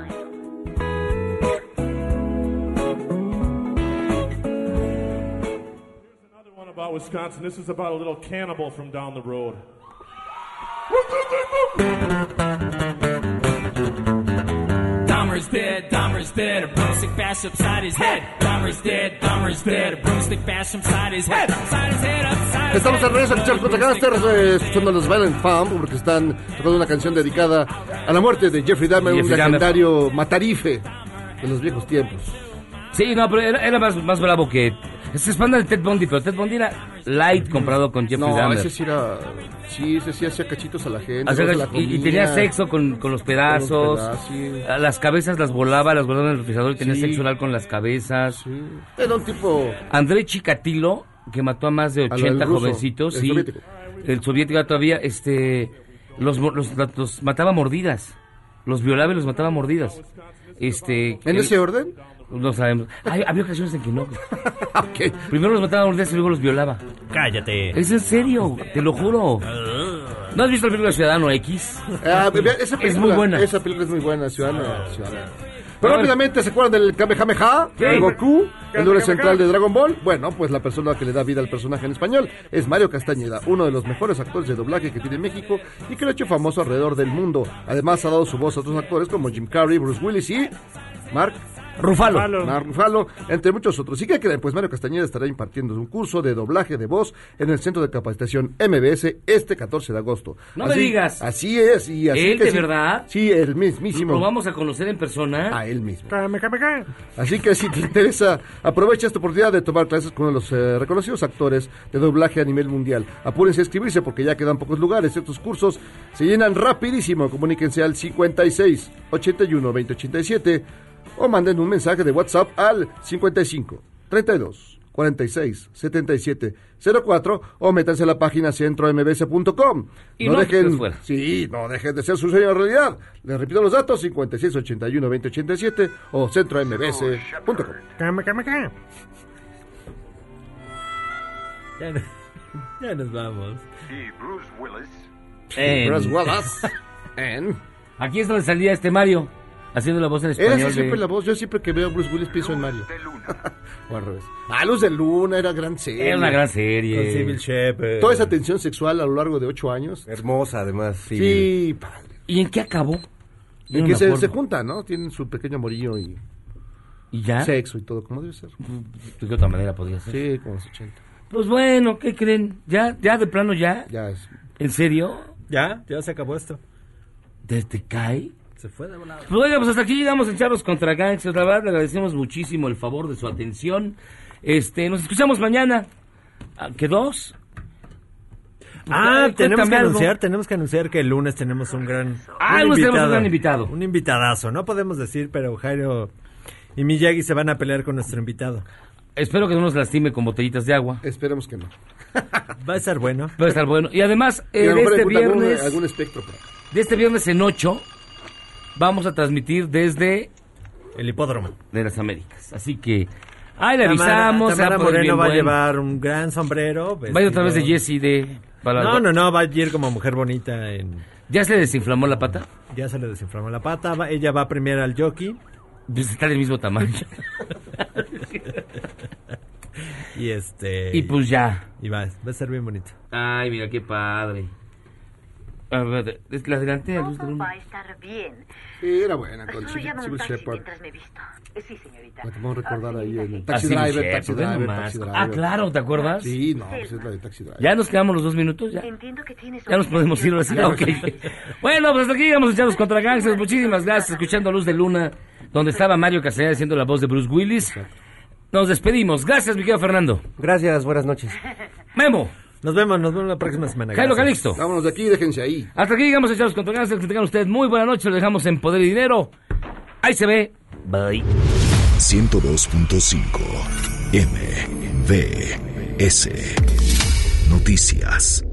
About Wisconsin. This is about a little cannibal from down the road.
Dahmer's dead, a broomstick bashed upside his head. Dahmer's dead, a broomstick bashed upside his head. Upside his head, upside his head.
Estamos al regreso a escuchar contra Gangster, escuchando los Violent Femmes, porque están tocando una canción dedicada a la muerte de Jeffrey Dahmer, un legendario matarife de los viejos tiempos.
Sí, no, pero era más bravo que... Se espanta de Ted Bundy, pero Ted Bundy era light comparado con Jeffrey Dahmer.
No, ese sí era... Sí, ese sí hacía cachitos a la gente.
Y tenía sexo con los pedazos.
Sí.
Las cabezas las volaba en el refrigerador y tenía sexo oral con las cabezas.
Sí. Era un tipo...
André Chikatilo, que mató a más de 80 jovencitos.
El
sí.
soviético.
El soviético todavía, los mataba a mordidas. Los violaba y los mataba a mordidas.
¿En ese orden?
No sabemos. Había ocasiones en que no. Okay. Primero los mataba a mordidas y luego los violaba.
Cállate.
Es en serio, te lo juro. ¿No has visto la película Ciudadano X?
Es
muy buena.
Esa película es muy buena, Ciudadano. Pero rápidamente, ¿se acuerdan del Kamehameha? De Goku, el héroe central de Dragon Ball. Bueno, pues la persona que le da vida al personaje en español es Mario Castañeda, uno de los mejores actores de doblaje que tiene México y que lo ha hecho famoso alrededor del mundo. Además, ha dado su voz a otros actores como Jim Carrey, Bruce Willis y... Mark
Rufalo.
Mark Ruffalo, entre muchos otros. ¿Y qué creen? Pues Mario Castañeda estará impartiendo un curso de doblaje de voz en el Centro de Capacitación MBS este 14 de agosto.
No me digas.
Así es. Y así
¿Él
que
de
sí,
verdad?
Sí, el mismísimo.
¿Lo vamos a conocer en persona?
A él mismo. Así que si te interesa, aprovecha esta oportunidad de tomar clases con uno de los reconocidos actores de doblaje a nivel mundial. Apúrense a inscribirse porque ya quedan pocos lugares. Estos cursos se llenan rapidísimo. Comuníquense al 56 81 2087 o manden un mensaje de WhatsApp al 55 32 46 77 04 o métanse a la página centrombs.com.
Y no dejen
de ser su sueño realidad. Les repito los datos: 56 81 2087 o centrombs.com.
Ya nos vamos.
Y Bruce Willis.
Aquí es donde salía Mario, haciendo la voz en español.
Era siempre la voz. Yo siempre que veo a Bruce Willis pienso en Mario. O al revés. Luz de Luna era gran serie.
Era una gran serie.
Con Sybil Shepherd.
Toda esa tensión sexual a lo largo de 8 años.
Hermosa, además.
Sí, padre.
¿Y en qué acabó?
En que se juntan, ¿no? Tienen su pequeño amorillo y
ya
sexo y todo, como debe ser.
¿De otra manera podría ser?
Sí, como los 80.
Pues bueno, ¿qué creen? ¿Ya de plano ya?
Ya es.
¿En serio?
Ya se acabó esto.
¿Desde cae?
Se fue de volada.
Pues oiga, pues hasta aquí llegamos en Charlos contra Gangsters. La verdad, le agradecemos muchísimo el favor de su atención. Nos escuchamos mañana. ¿Qué 2?
Tenemos que anunciar que el lunes tenemos un gran
invitado.
Un invitadazo. No podemos decir, pero Jairo y Miyagi se van a pelear con nuestro invitado.
Espero que no nos lastime con botellitas de agua.
Esperemos que no.
Va a estar bueno.
Y además, este viernes...
Algún espectro.
De este viernes en 8, vamos a transmitir desde...
el hipódromo
de las Américas. Así que... ahí le avisamos.
Tamara Moreno va a llevar un gran sombrero.
Va a ir otra vez de Jessie de...
No, va a ir como mujer bonita
¿Ya se le desinflamó la pata?
Ya se le desinflamó la pata. Ella va a premiar al jockey.
Pues está del mismo tamaño.
Y
pues ya.
Y va a ser bien bonito.
Ay, mira qué padre. A ver, la delantera Luz de Luna.
Va a estar bien.
Sí, era buena con
Solo llama
Sybil
un taxi
Shepherd.
mientras me visto. Sí, señorita.
Me vamos a recordar ahí el
Taxi Driver. Ah, claro, ¿te acuerdas?
Sí, no, pues es la de Taxi Driver.
¿Ya nos quedamos los 2 minutos? ¿Ya?
Entiendo que tienes...
Ya nos podemos ir así. Okay. Bueno, pues hasta aquí llegamos Echados contra Gangsters. Muchísimas gracias, escuchando Luz de Luna, donde estaba Mario Castañeda haciendo la voz de Bruce Willis. Nos despedimos. Gracias, mi querido Fernando.
Gracias, buenas noches.
Memo.
Nos vemos la próxima semana.
Jairo Calixto.
Vámonos de aquí, déjense ahí.
Hasta aquí llegamos Echados contra Gangsters. Que tengan ustedes muy buena noche. Lo dejamos en Poder y Dinero. Ahí se ve. Bye.
102.5 MBS Noticias.